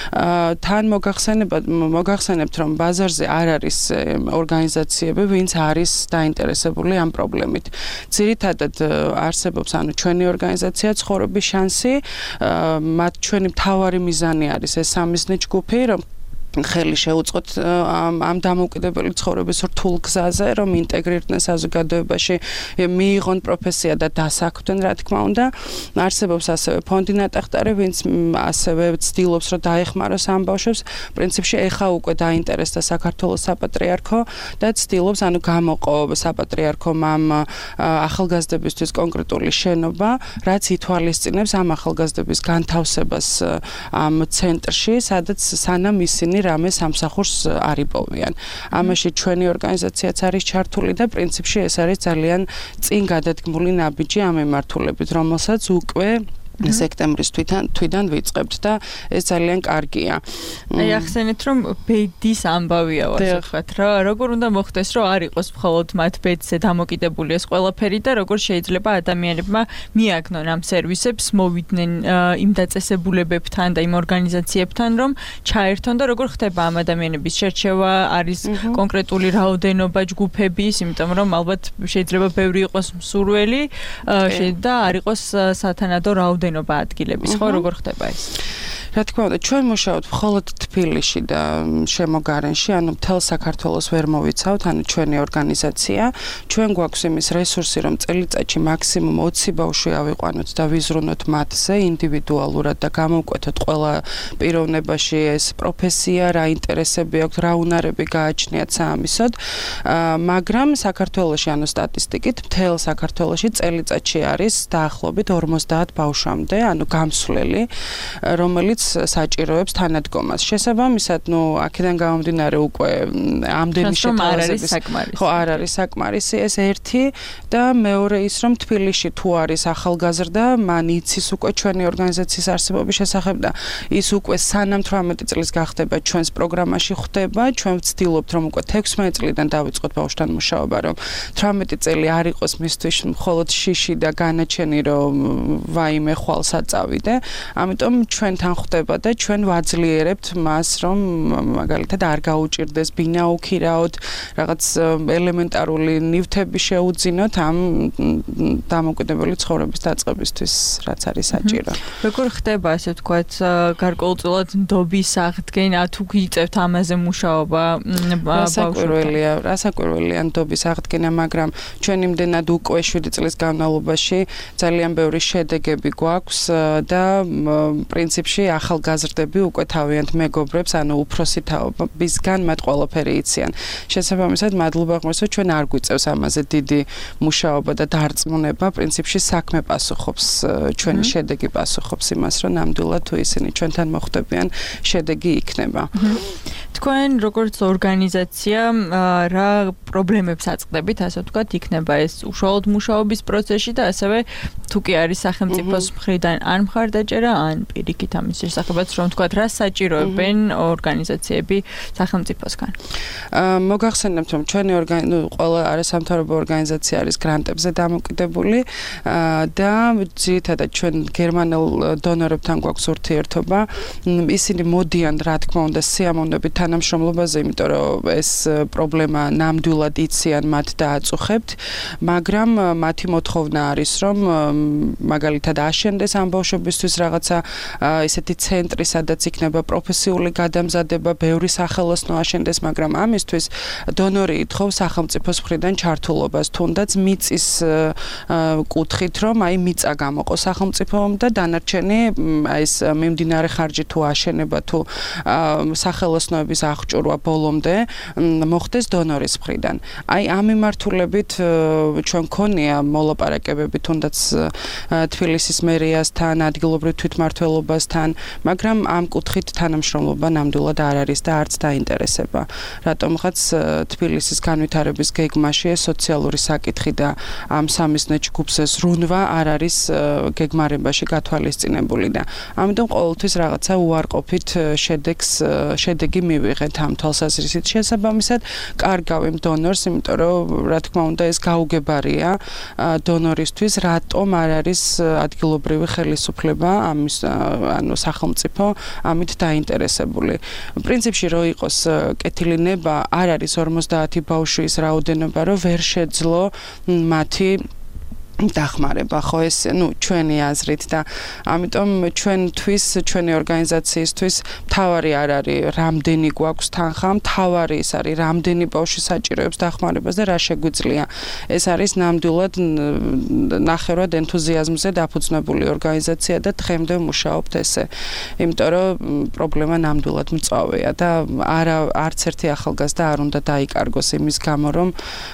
თან მოგახსენებთ რომ ბაზარზე არ არის ორგანიზაციები, ვინც არის დაინტერესებული ამ პრობლემით. ძირითადად არსებობს ანუ ჩვენი ორგანიზაცია ცხოვრების შანსი, მათ ჩვენი მთავარი მიზანი არის ეს სამიზნე ჯგუფი, რომ ხელი შეუწყოთ ამ დამოუკიდებელი ცხოვრების რთულ გზაზე, რომ ინტეგრირდნენ საზოგადოებაში, მიიღონ პროფესია და დასაქმდნენ, რა თქმა უნდა. არსებობს ასევე ფონდი ნატახტარი, ვინც ასევე ცდილობს, რომ დაეხმაროს ამ ბავშვებს. პრინციპში ეხა უკვე დაინტერესდა საქართველოს საპატრიარქო და ცდილობს, ანუ გამოყო საპატრიარქომ ამ ახალგაზრდებისთვის კონკრეტული შენობა, რაც ითვალისწინებს ამ ახალგაზრდების განთავსებას ამ ცენტრში, სადაც სანამ ისინი რამე სამსახურს არ იპოვიან. ამაში ჩვენი ორგანიზაციაც არის ჩართული და პრინციპში ეს არის ძალიან წინ გადადგმული ნაბიჯი ამ მიმართულებით, რომელსაც უკვე სექტემბრის თვიდან ვიწყებთ და ეს ძალიან კარგია.
აი ახსენეთ რომ ბედის ამბავია ასე ვთქვათ რა, როგორ უნდა მოხდეს რომ არ იყოს მხოლოდ მათ ბედზე დამოკიდებული ეს ყველაფერი და როგორ შეიძლება ადამიანებმა მიაგნონ ამ სერვისებს, მოვიდნენ იმ დაწესებულებებთან და იმ ორგანიზაციებთან რომ ჩაერთონ და როგორ ხდება ამ ადამიანების შერჩევა, არის კონკრეტული რაოდენობა ჯგუფების, იმიტომ რომ ალბათ შეიძლება ბევრი იყოს მსურველი და არ იყოს სათანადო რაოდენობა ადგილების, ხო, როგორ ხდება ეს?
რა თქმა უნდა, ჩვენ მუშაობთ მხოლოდ თბილისში და შემოგარენში, ანუ მთელ საქართველოს ვერ მოვიცავთ, ანუ ჩვენი ორგანიზაცია. ჩვენ გვაქვს იმის რესურსი, რომ წელიწადში მაქსიმუმ 20 ბავშვი ავიყვანოთ და ვიზრუნოთ მათზე ინდივიდუალურად და გამოვკვეთოთ ყველა პიროვნებაში ეს პროფესია, რა ინტერესები აქვს, რა უნარები გააჩნიათ საამისოდ. მაგრამ საქართველოში, ანუ სტატისტიკით, მთელ საქართველოში წელიწადში არის დაახლოებით 50 ბავშვამდე, ანუ გამსვლელი, რომელიც საჭიროებს თანადგომას. შესაბამისად, აქედან გამომდინარე უკვე ამდენი შეთავაზების ხო არ არის საკმარისი ეს ერთი და მეორე ის რომ თბილისში თუ არის ახალგაზრდა, მან იცის უკვე ჩვენი ორგანიზაციის არსებობის შესახებ და ის უკვე სანამ 18 წლის გახდება ჩვენს პროგრამაში ხვდება, ჩვენ ვცდილობთ რომ უკვე 16 წლიდან დავიწყოთ ბავშვთან მუშაობა, რომ 18 წელი არ იყოს მისთვის მხოლოდ შიში და განაჩენი რომ ვაიმე ხვალ საწავიდე. ამიტომ ჩვენთან ხვდება და ჩვენ ვაძლიერებთ მას, რომ მაგალითად არ გაუჭირდეს ბინა უქირაოთ, რაღაც ელემენტარული ნივთები შეუძინოთ ამ დამოუკიდებელი ცხოვრების დაწყებისთვის, რაც არის საჭირო.
როგორ ხდება ასე ვთქვათ, გარკვეულწილად ნდობის აღდგენა, თუ გიწევთ ამაზე მუშაობა ბავშვებთან?
რასაკვირველია ნდობის აღდგენა, მაგრამ ჩვენ იმდენად უკვე 7 წლის განმავლობაში ძალიან ბევრი შედეგები გვაქვს და პრინციპში ახალგაზრდები უკვე თავიანთ მეგობრებს, ანუ უფროსი თაობისგან მათ ყველაფერი იციან. შესაბამისად, მადლობა ღმერთს, ჩვენ არ გვიწევს ამაზე დიდი მუშაობა და დარწმუნება, პრინციპში საქმე პასუხობს, ჩვენი შედეგი პასუხობს იმას, რომ ნამდვილად თუ ისინი ჩვენთან მოხვდებიან, შედეგი იქნება.
თქვენ როგორც ორგანიზაცია რა პრობლემებს აწყდებით, ასე ვთქვათ, იქნება ეს უშუალოდ მუშაობის პროცესში და ასევე თუ კი არის სახელმწიფოს მხრიდან ან მხარდაჭერა, ან პირიქით ამის შესახებაც რომ ვთქვათ, რა საჭიროებენ ორგანიზაციები სახელმწიფოსგან.
მოგახსენებთ, რომ ჩვენი ყველა არასამთავრობო ორგანიზაცია არის გრანტებზე დამოკიდებული და ძირითადად ჩვენ გერმანელ დონორებთან გვაქვს ურთიერთობა. ისინი მოდიან, რა თქმა უნდა, სიამოვნებით თანამშრომლობაზე, იმიტომ რომ ეს პრობლემა ნამდვილად იციან მათ და აწუხებთ, მაგრამ მათი მოთხოვნა არის, რომ მაგალითად აშენდეს ამ ბავშვებისთვის რაღაცა ესეთი ცენტრი, სადაც იქნება პროფესიული გადამზადება, ბევრი სახელოსნო აშენდეს, მაგრამ ამისთვის დონორი ითხოვს სახელმწიფოს მხრიდან ჩართულობას, თუნდაც მიწის კუთხით, რომ მიწა გამოყო სახელმწიფომ და დანარჩენი ეს მიმდინარე ხარჯი თუ აშენება თუ სახელოსნოების აღჭურვა ბოლომდე მოხდეს დონორის მხრიდან. ამ მიმართულებით ჩვენ გქონია მოლაპარაკებები თუნდაც თბილისის მერიასთან, ადგილობრივ თვითმმართველობასთან, მაგრამ ამ კუთხით თანამშრომლობა ნამდვილად არ არის და არც დაინტერესება. რატომღაც თბილისის განვითარების გეგმაში სოციალური საკითხი და ამ სამიზნე ჯგუფზე ზრუნვა არ არის გეგმარებაში გათვალისწინებული და ამიტომ ყოველთვის რაღაცა უარყოფით შედეგი მივიღეთ ამ თვალსაზრისით. შესაბამისად, კარგავ იმ დონორს, იმიტომ რომ რა თქმა უნდა ეს გაუგებარია დონორისთვის, რატომ არ არის ადგილობრივი ხელისუფლება ამის ანუ სახელმწიფო ამით დაინტერესებული. პრინციპში რო იყოს კეთილი ნება, არ არის 50 ბავშვის რაოდენობა, რომ ვერ შეძლო მათი დახმარება, ხო ეს ჩვენი აზრით და ამიტომ ჩვენი ორგანიზაციისთვის მთავარი არ არის რამდენი გვაქვს თანხა, მთავარი ის არის რამდენი ბავშვი საჭიროებს დახმარებას და რა შეგვიძლია. ეს არის ნამდვილად ნახევრად ენთუზიაზმზე დაფუძნებული ორგანიზაცია და დღემდე მუშაობთ ესე. იმიტომ რომ პრობლემა ნამდვილად მწვავეა და არც ერთი ახალგაზრდა არ უნდა დაიკარგოს იმის გამო, რომ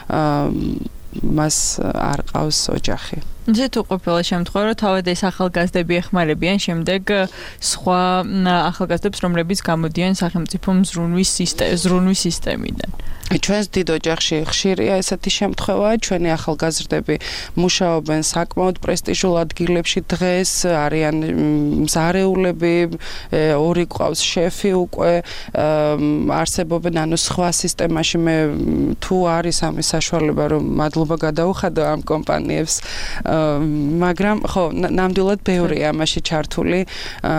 მას არ ყავს ოჯახი.
ისე თუ ყოფილა შემთხვევა, რომ თავად ეს ახალგაზრდები ეხმარებიან შემდეგ სხვა ახალგაზრდებს, რომლებიც გამოდიან სახელმწიფო ზრუნვის სისტემიდან.
ჩვენს დიდ ოჯახში ხშირია ესეთი შემთხვევა, ჩვენი ახალგაზრდები მუშაობენ საკმაოდ პრესტიჟულ ადგილებში დღეს, არიან მზარეულები, ორი გვყავს შეფი უკვე, არსებობენ ანუ სხვა სისტემაში მე თუ არის ამის საშუალება, რომ მადლობა გადაუხადო ამ კომპანიებს, მაგრამ ხო, ნამდვილად ბევრია ამაში ჩართული,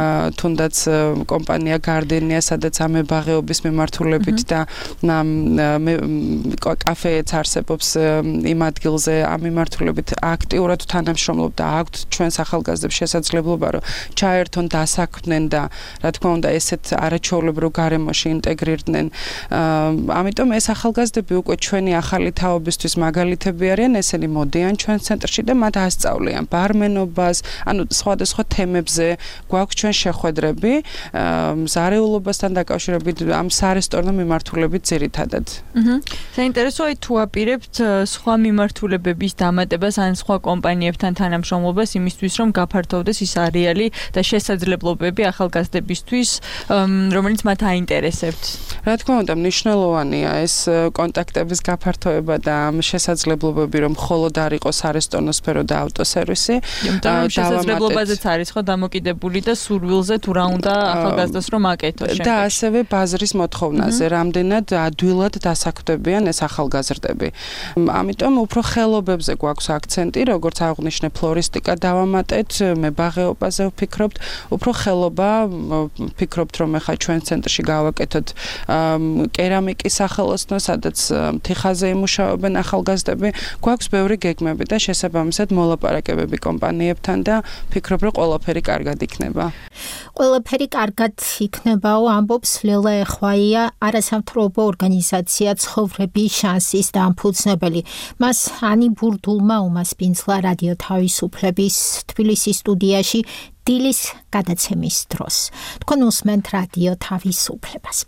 თუნდაც კომპანია გარდენია, სადაც ამებაღეობის მიმართულებით და კაფეც არსებობს იმ ადგილზე ამ მიმართულებით აქტიურად თანამშრომლობდა აქვთ ჩვენს ახალგაზრდებს შესაძლებლობა რომ ჩაერთონ დასაქმდნენ და რა თქმა უნდა ესეთ არაჩვეულებრივ გარემოში ინტეგრირდნენ ამიტომ ეს ახალგაზრდები უკვე ჩვენი ახალი თაობისთვის მაგალითები არიან ესენი მოდიან ჩვენ ცენტრში და მათ ასწავლიან ბარმენობას ანუ სხვადასხვა თემებზე გვაქვს ჩვენ შეხვედრები ზარეულობასთან დაკავშირებით ამ სარესტორნო მიმართულებით ძირითადად
საინტერესოა თუ აპირებთ სხვა მიმართულებების დამატებას ან სხვა კომპანიებთან თანამშრომლობას იმისთვის რომ გაფართოვდეს ის არეალი და შესაძლებლობები ახალგაზრდებისთვის რომელიც მათ აინტერესებთ
რა თქმა უნდა მნიშვნელოვანია ეს კონტაქტების გაფართოება და ამ შესაძლებლობები რომ მხოლოდ არ იყოს არესტორნო სფერო და ავტოსერვისი
შესაძლებლობაზეც არის ხო დამოკიდებული და სურვილზე თუ რა უნდა ახალგაზრდას რომ აკეთოს
და ასევე ბაზრის მოთხოვნაზე რამდენად ადვილად დასაქმდებიან ეს ახალგაზრდები ამიტომ უფრო ხელობებზე გვაქვს აქცენტი როგორც აღვნიშნე ფლორისტიკა დავამატეთ მებაღეობაზე ვფიქრობთ უფრო ხელობა ვფიქრობთ რომ ახლა ჩვენ ცენტრში გავაკეთოთ კერამიკის სახელოსნო სადაც თიხაზე იმუშავებენ ახალგაზრდები გვაქვს ბევრი გეგმები და შესაბამისად მოლაპარაკებები კომპანიებთან და ვფიქრობ რომ ყველაფერი კარგად იქნება
ყველაფერი კარგად იქნებაო ამბობს ლელა ეხვაია არასამთავრობო ორგანიზაცია ცხოვრების შანსის დამფუძნებელი მას ანი ბურდულმა უმასპინძლა რადიო თავისუფლების თბილისის სტუდიაში დილის გადაცემის დროს თქვენ უსმენთ რადიო თავისუფლებას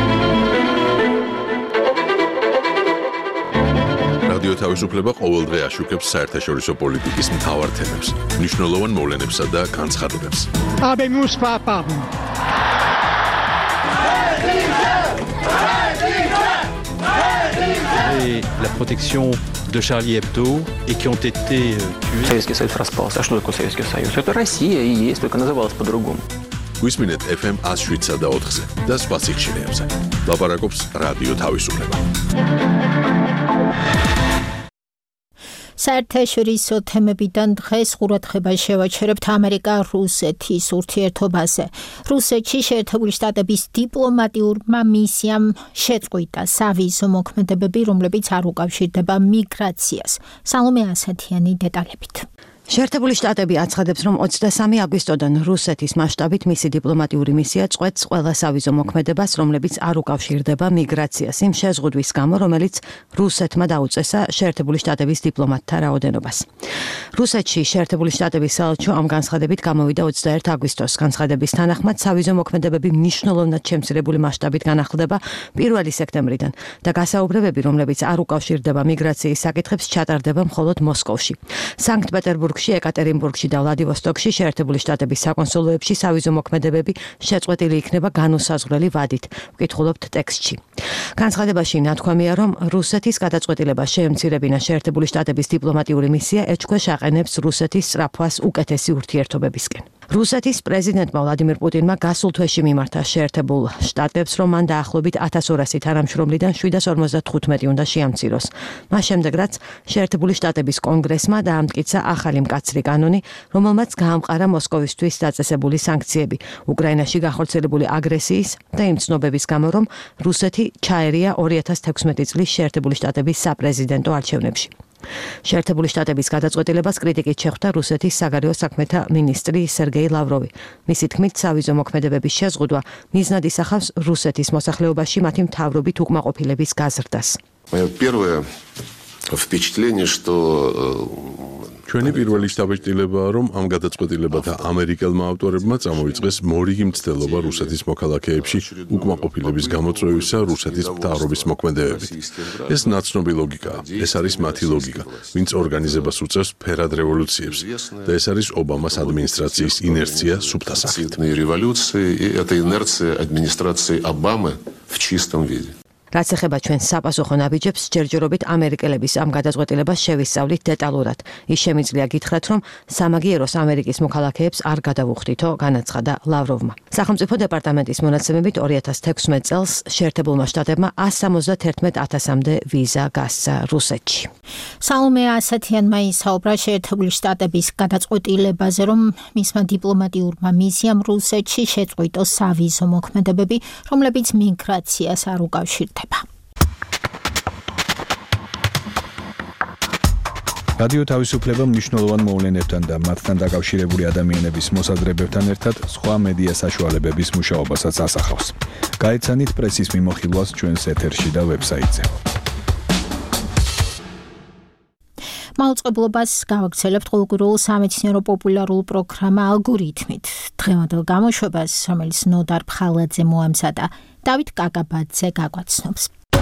რადიო თავისუფლება ყოველდღე აშუქებს საერთაშორისო პოლიტიკის მთავარ თემებს, მნიშვნელოვან მოვლენებსა და განცხადებებს.
Et la protection de Charlie Hebdo et qui ont été tués.
Советский Союз распался. А что такое Советский Союз? Это Россия и есть, только называлась по-другому.
გვისმინეთ FM 107 და 4-ზე და სხვა სიხშირეებზე. ლაპარაკობს რადიო თავისუფლება.
საერთაშორისო თემებიდან დღეს ყურადღებას შევაჩერებთ ამერიკა-რუსეთის ურთიერთობაზე. რუსეთში შეერთებული შტატების დიპლომატიურმა მისიამ შეწყვიტა სავიზო მოქმედებები, რომლებიც არ უკავშირდება მიგრაციას. სალომე ასათიანი დეტალებით.
შეერთებული შტატები აცხადებს, რომ 23 აგვისტოდან რუსეთის მასშტაბით მისი დიპლომატიური მისია წყვეტს ყველა სავიზო მოქმედებას, რომლებიც არ უკავშირდება მიგრაციას, იმ შეზღუდვის გამო, რომელიც რუსეთმა დაუწესა შეერთებული შტატების დიპლომატთა რაოდენობას. რუსეთში შეერთებული შტატების საელჩო ამ განცხადებით გამოვიდა 21 აგვისტოს. განცხადების თანახმად, სავიზო მოქმედებები მნიშვნელოვნად შემცირებული მასშტაბით განახლდება 1 სექტემბრიდან და გასაუბრებები, რომლებიც არ უკავშირდება მიგრაციის საკითხებს, ჩატარდება მხოლოდ მოსკოვში. სანქტ-პეტერბურგში, ეკატერინბურგში და ვლადივოსტოკში შეერთებული შტატების საკონსულოებში სავიზო მოქმედებები შეწყვეტილი იქნება განუსაზღვრელი ვადით, ვკითხულობთ ტექსტში. განცხადებაში ნათქვამია, რომ რუსეთის გადაწყვეტილება შეემცირებინა შეერთებული შტატების დიპლომატიური მისია ეჭქვეშ აყენებს რუსეთის სწრაფვას უკეთესი ურთიერთობებისკენ. რუსეთის პრეზიდენტმა ვლადიმირ პუტინმა გასულ თვეში მიმართა შეერთებულ შტატებს, რომ მან დაახლოებით 1200 თანამშრომლიდან 755 უნდა შეამციროს. მას შემდეგ, რაც შეერთებული შტატების კონგრესმა დაამტკიცა ახალი მკაცრი კანონი, რომელმაც გაამყარა მოსკოვისთვის დაწესებული სანქციები უკრაინაში განხორციელებული აგრესიის და იმ ცნობების გამო, რომ რუსეთი ჩაერია 2016 წლის შეერთებული შტატების საპრეზიდენტო არჩევნებში. შეერთებული შტატების გადაწყვეტილებას კრიტიკით შეხვდა რუსეთის საგარეო საქმეთა მინისტრი სერგეი ლავროვი. მისი თქმით, სავიზო მოქმედებების შეზღუდვა მიზნად ისახავს რუსეთის მოსახლეობაში მათი მთავრობით უკმაყოფილების გაზრდას.
Первое впечатление, что
ჩვენი პირველი შთაბეჭდილებაა, რომ ამ გადაწყვეტილებათა ამერიკელმა ავტორებმა წამოიწყეს მორიგი მცდელობა რუსეთის მოქალაქეებში უკმაყოფილების გამოწვევისა რუსეთის მთავრობის მოქმედებებით. ეს ნაცნობი ლოგიკაა, ეს არის მათი ლოგიკა, ვინც ორგანიზებას უწევს ფერად რევოლუციებს და ეს არის ობამას ადმინისტრაციის ინერცია სუფთა სახით.
Революции и это инерция администрации Обамы в чистом виде.
რაც ეხება ჩვენ საპასუხო ნაბიჯებს, ჯერჯერობით ამერიკელების ამ გადაწყვეტილებას შევისწავლით დეტალურად. ის შემიძლია გითხრათ, რომ სამაგიეროს ამერიკის მოქალაქეებს არ გადავუხდითო, განაცხადა ლავროვმა. სახელმწიფო დეპარტამენტის მონაცემებით 2016 წელს შეერთებულმა შტატებმა 171,000-მდე ვიზა გასცა რუსეთში.
სალომე ასათიანმა ისაუბრა შეერთებული შტატების გადაწყვეტილებაზე, რომ მისმა დიპლომატიურმა მისიამ რუსეთში შეწყვიტოს სავიზო მოქმედებები, რომლებიც მიგრაციას არ უკავშირდება.
რადიო თავისუფლება მნიშვნელოვან მოვლენებთან და მათთან დაკავშირებული ადამიანების მოსაზრებებთან ერთად სხვა მედია საშუალებების მუშაობასაც ასახავს. გაეცანით პრესის მიმოხილვას ჩვენს ეთერში და ვებსაიტზე.
მაუწყებლობას გავაგრძელებთ ყოველკვირეულ სამეცნიერო პოპულარულ პროგრამა ალგორითმით. დღევანდელ გამოშვებას, რომელიც ნოდარ ფხალაძე მოამზადა, დავით კაკაბაძე გაგვაცნობს.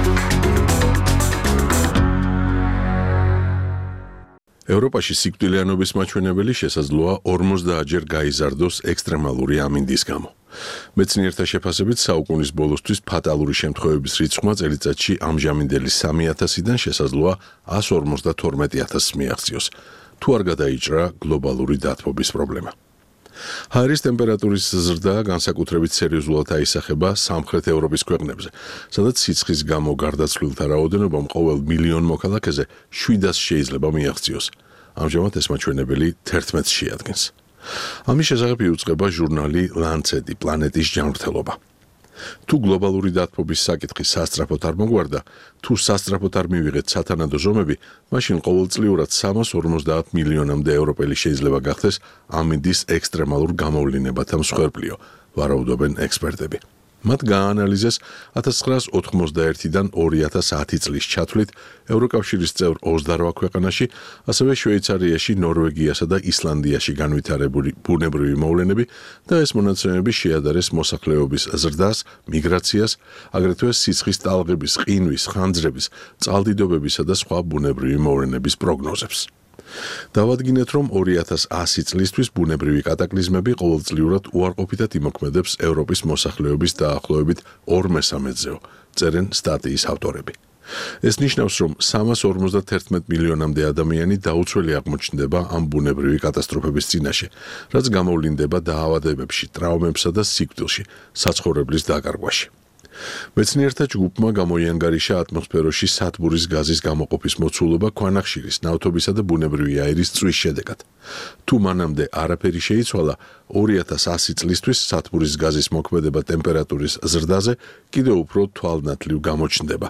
ევროპაში სიკვდილიანობის მაჩვენებელი შესაძლოა 50-ჯერ გაიზარდოს ექსტრემალური ამინდის გამო. მეცნიერთა შეფასებით საუკუნის ბოლოსთვის ფატალური შემთხვევების რიცხვმა წელიწადში ამჟამინდელი 3000-დან შესაძლოა 152,000 მიაღწიოს, თუ არ გადაიჭრა გლობალური დათბობის პრობლემა. ჰაერის ტემპერატურის ზრდა განსაკუთრებით სერიოზულად აისახება სამხრეთ ევროპის ქვეყნებზე, სადაც სიცხის გამო გარდაცვლილთა რაოდენობამ ყოველ მილიონ მოქალაქეზე 700 შეიძლება მიაღწიოს. ამჟამად ეს მაჩვენებელი 11-ს შეადგენს. ამის შესახებ იუწყება ჟურნალი ლანცეტი პლანეტის ჯანმრთელობა. თუ გლობალური დათბობის საკითხი სასწრაფოდ არ მოგვარდა, თუ სასწრაფოდ არ მივიღეთ სათანადო ზომები, მაშინ ყოველწლიურად 350 მილიონამდე ევროპელი შეიძლება გახდეს ამინდის ექსტრემალურ გამოვლინებათა მსხვერპლიო, ვარაუდობენ ექსპერტები. მათ გაანალიზეს 1991-დან 2010 წლის ჩათვლით ევროკავშირის წევრ 28 ქვეყანაში, ასევე შვეიცარიაში, ნორვეგიასა და ისლანდიაში განვითარებული ბუნებრივი მოვლენები და ეს მონაცემები შეადარეს მოსახლეობის ზრდას, მიგრაციას, აგრეთვე სიცხის ტალღების, ყინვის, ხანძრების, წყალდიდობებისა და სხვა ბუნებრივი მოვლენების პროგნოზებს. დავადგინეთ, რომ 2100 წლისთვის ბუნებრივი კატაკლიზმები ყოველწლიურად უარყოფითად იმოქმედებს ევროპის მოსახლეობის დაახლოებით 2/3-ზეო, წერენ სტატიის ავტორები. ეს ნიშნავს, რომ 351 მილიონამდე ადამიანი დაუცველი აღმოჩნდება ამ ბუნებრივი კატასტროფების წინაშე, რაც გამოვლინდება დაავადებებში, ტრავმებსა და სიკვდილში, საცხოვრებლის დაკარგვაში. მეცნიერთა ჯგუფმა გამოიანგარიშა ატმოსფეროში სათბურის გაზის გამოყოფის მოცულობა ქვანახშირის, ნავთობისა და ბუნებრივი აირის წვის შედეგად. თუ მანამდე არაფერი შეიცვალა, 2100 წლისთვის სათბურის გაზის მოქმედება ტემპერატურის ზრდაზე კიდევ უფრო თვალნათლივ გამოჩნდება.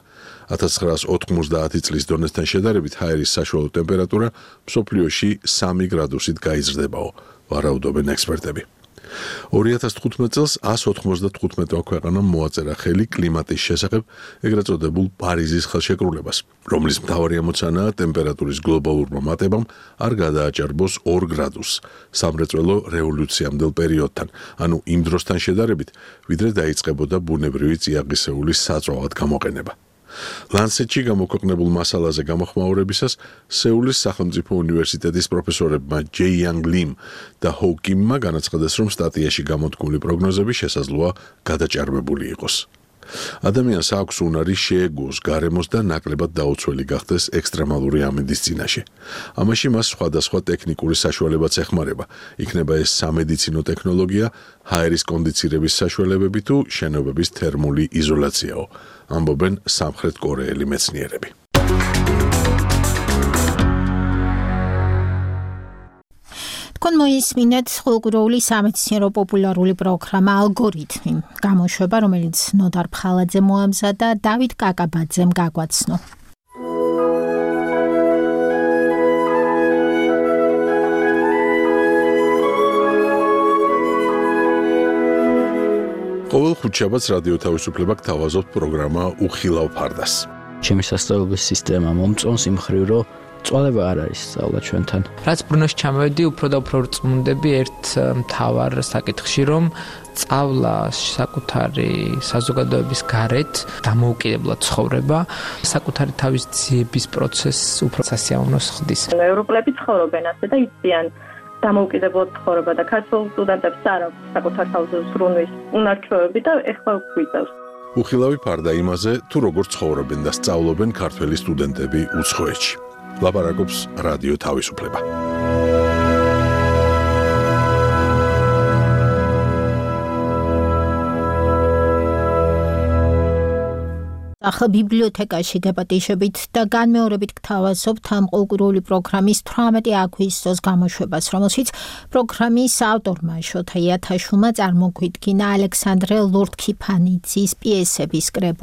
1990 წლის დონესთან შედარებით ჰაერის საშუალო ტემპერატურა მსოფლიოში 3 გრადუსით გაიზრდებაო, ვარაუდობენ ექსპერტები. 2015 წელს 195 ქვეყანამ მოაწერა ხელი კლიმატის შესახებ ეგრეთ წოდებულ პარიზის ხელშეკრულებას, რომლის მთავარი ამოცანაა ტემპერატურის გლობალურმა მატებამ არ გადააჭარბოს 2 გრადუსს სამრეწველო რევოლუციამდელ პერიოდთან, ანუ იმ დროსთან შედარებით, ვიდრე დაიწყებოდა ბუნებრივი წიაღისეულის საწვავად გამოყენება. ლანცეტში გამოქვეყნებულ მასალაზე გამოხმაურებისას სეულის სახელმწიფო უნივერსიტეტის პროფესორებმა ჯეი იანგ ლიმ და ჰო კიმმა განაცხადეს, რომ სტატიაში გამოთქმული პროგნოზები შესაძლოა გადაჭარბებული იყოს. ადამიანს აქვს უნარი შეეგუოს გარემოს და ნაკლებად დაუცველი გახდეს ექსტრემალური ამინდის წინაშე. ამაში მას სხვადასხვა ტექნიკური საშუალებაც ეხმარება, იქნება ეს სამედიცინო ტექნოლოგია, ჰაერის კონდიცირების საშუალებები თუ შენობების თერმული იზოლაციაო, ამბობენ სამხრეთ კორეელი მეცნიერები.
თქვენ მოისმინეთ ყოველკვირეული სამეცნიერო პოპულარული პროგრამა ალგორითმი, გამოშვება, რომელიც ნოდარ ფხალაძე მოამზადა, დავით კაკაბაძემ გაგვაცნო.
ყოველ ხუთშაბათს რადიო თავისუფლება გთავაზობთ პროგრამა უხილავ ფარდას.
ჩემი სასწავლებლის სისტემა მომწონს იმ მხრივ, რომ წვალება არ არის სწავლა ჩვენთან.
რაც ბრუნოში ჩამოვედი, უფრო და უფრო წმუნდები ერთ მთავარ საკითხში, რომ სწავლა საკუთარი საზოგადოების გარეთ დამოუკიდებლად ცხოვრება, საკუთარი თავის ძიების პროცესს უფრო სასიამოვნოს ხდის.
ევროპელები ცხოვრობენ ასე და იციან დამოუკიდებლად ცხოვრება და ქართულ სტუდენტებს არ აქვს საკუთარ თავზე ზრუნვის უნარჩვევები და ეხლა გვიწევს.
უხილავი ფარდა იმაზე, თუ როგორ ცხოვრობენ და სწავლობენ ქართველი სტუდენტები უცხოეთში. ლაპარაკობს რადიო თავისუფლება.
ახლა ბიბლიოთეკაში დეპატიშებით და განმეორებით გთავაზობთ ამ ყოველკვირეული პროგრამის 18 აგვისტოს გამოშვებას, რომელშიც პროგრამის ავტორმა შოთა იათაშვილმა წარმოგვიდგინა ალექსანდრე ლორდ-ქიფანიძის პიესების კრებული.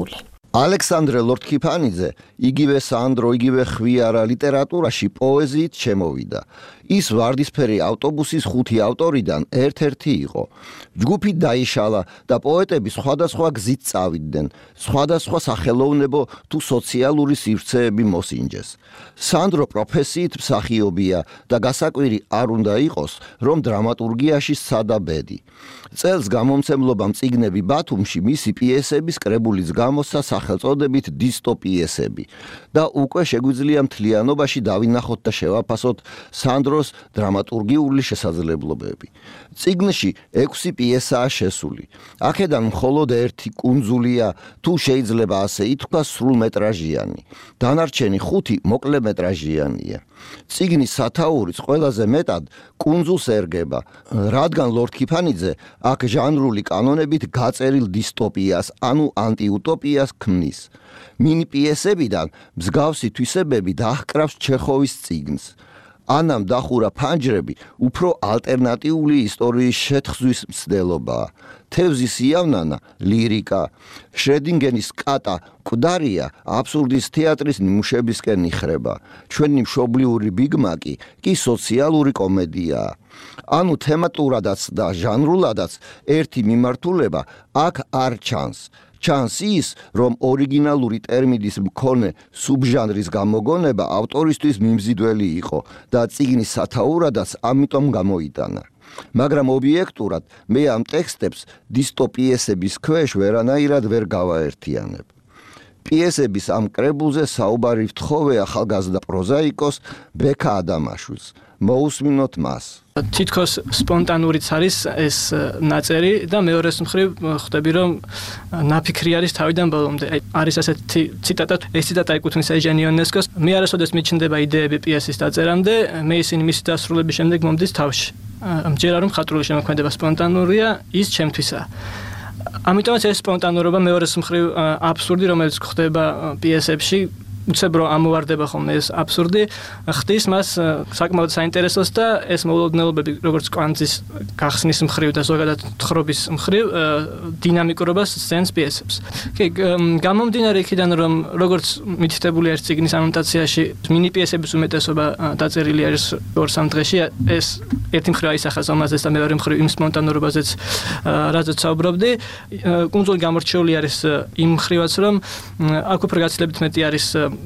ალექსანდრე ლორთქიფანიძე, იგივე სანდრო, იგივე ხვიარა ლიტერატურაში პოეზიით შემოვიდა. ის ვარდისფერი ავტობუსის 5 ავტორიდან ერთ-ერთი იყო. ჯგუფი დაიშალა და პოეტები სხვადასხვა გზით წავიდნენ, სხვადასხვა სახელოვნებო თუ სოციალური სივრცეები მოსინჯეს. სანდრო პროფესიით მსახიობია და გასაკვირი არ უნდა იყოს, რომ დრამატურგიაში სადა ბედი. წელს გამომცემლობამ წიგნები ბათუმში მისი პიესების კრებულიც გამოსცა სახელწოდებით დისტოპიესები და უკვე შეგვიძლია მთლიანობაში დავინახოთ და შევაფასოთ სანდროს დრამატურგიული შესაძლებლობები. წიგნში 6 პიესაა შესული. აქედან მხოლოდ ერთი კუნძულია, თუ შეიძლება ასე ითქვას, სრულმეტრაჟიანი. დანარჩენი 5 მოკლემეტრაჟიანია. წიგნის სათაურიც ყველაზე მეტად კუნძულს ერგება, რადგან ლორთქიფანიძე აქ ჟანრული კანონებით გაწერილ დისტოპიას, ანუ ანტიუტოპიას ქმნის. მინი პიესებიდან მსგავსი თვისებები დაჰკრავს ჩეხოვის წიგნს. ანამ დახურა ფანჯრები უფრო ალტერნატიული ისტორიის შეთხზვის მცდელობაა. თევზის იავნანა ლირიკა, შრედინგენის კატა მკვდარია აბსურდის თეატრის ნიმუშებისკენ იხრება. ჩვენი მშობლიური ბიგმაკი კი სოციალური კომედიაა. ანუ თემატურადაც და ჟანრულადაც ერთი მიმართულება აქ არ ჩანს. ჩანს ის, რომ ორიგინალური ტერმინის მქონე სუბჟანრის გამოგონება ავტორისთვის მიმზიდველი იყო და წიგნის სათაურადაც ამიტომ გამოიტანა. მაგრამ ობიექტურად მე ამ ტექსტებს დისტოპიესების ქვეშ ვერანაირად ვერ გავაერთიანებ. პიესების ამ კრებულზე საუბარი ვთხოვე ახალგაზრდა პროზაიკოს ბექა ადამაშვილს. მოусმინოთ მას.
თითქოს სპონტანურიც არის ეს ნაწერი და მეორეს მხრივ ხვდები რომ ნაფიქრი არის თავიდან ბოლომდე. არის ასეთი ციტატა, ეს ციტატა ეკუთვნის ეჟენ იონესკოს. მე არასოდეს მიჩნდება იდეები პიესის დაწერამდე, მე ისინი მისი დასრულების შემდეგ მომდის თავში. მჯერა რომ ხატრული შემოქმედება სპონტანურია, ის ჩემთვისაა. ამიტომაც ეს სპონტანურობა მეორეს მხრივ აბსურდი, რომელიც ხდება პიესებში, უცებ რომ ამოვარდება ხოლმე ეს აბსურდი, ხდის მას საკმაოდ საინტერესოს და ეს მოულოდნელობები, როგორც კვანძის გახსნის მხრივ და ზოგადად თხრობის მხრივ დინამიკურობას სცენს პიესებს. კი, გამომდინარე იქიდან, რომ როგორც მითითებული არის წიგნის ანოტაციაში, მინი პიესების უმეტესობა დაწერილი არის 2-3 დღეში, ეს ერთი მხრივ აისახა ზომაზეც და მეორე მხრივ იმ სპონტანურობაზეც რაზეც საუბრობდი. კუნძული გამორჩეული არის იმ მხრივაც, რომ აქ უფრო გაცილებით მეტი არის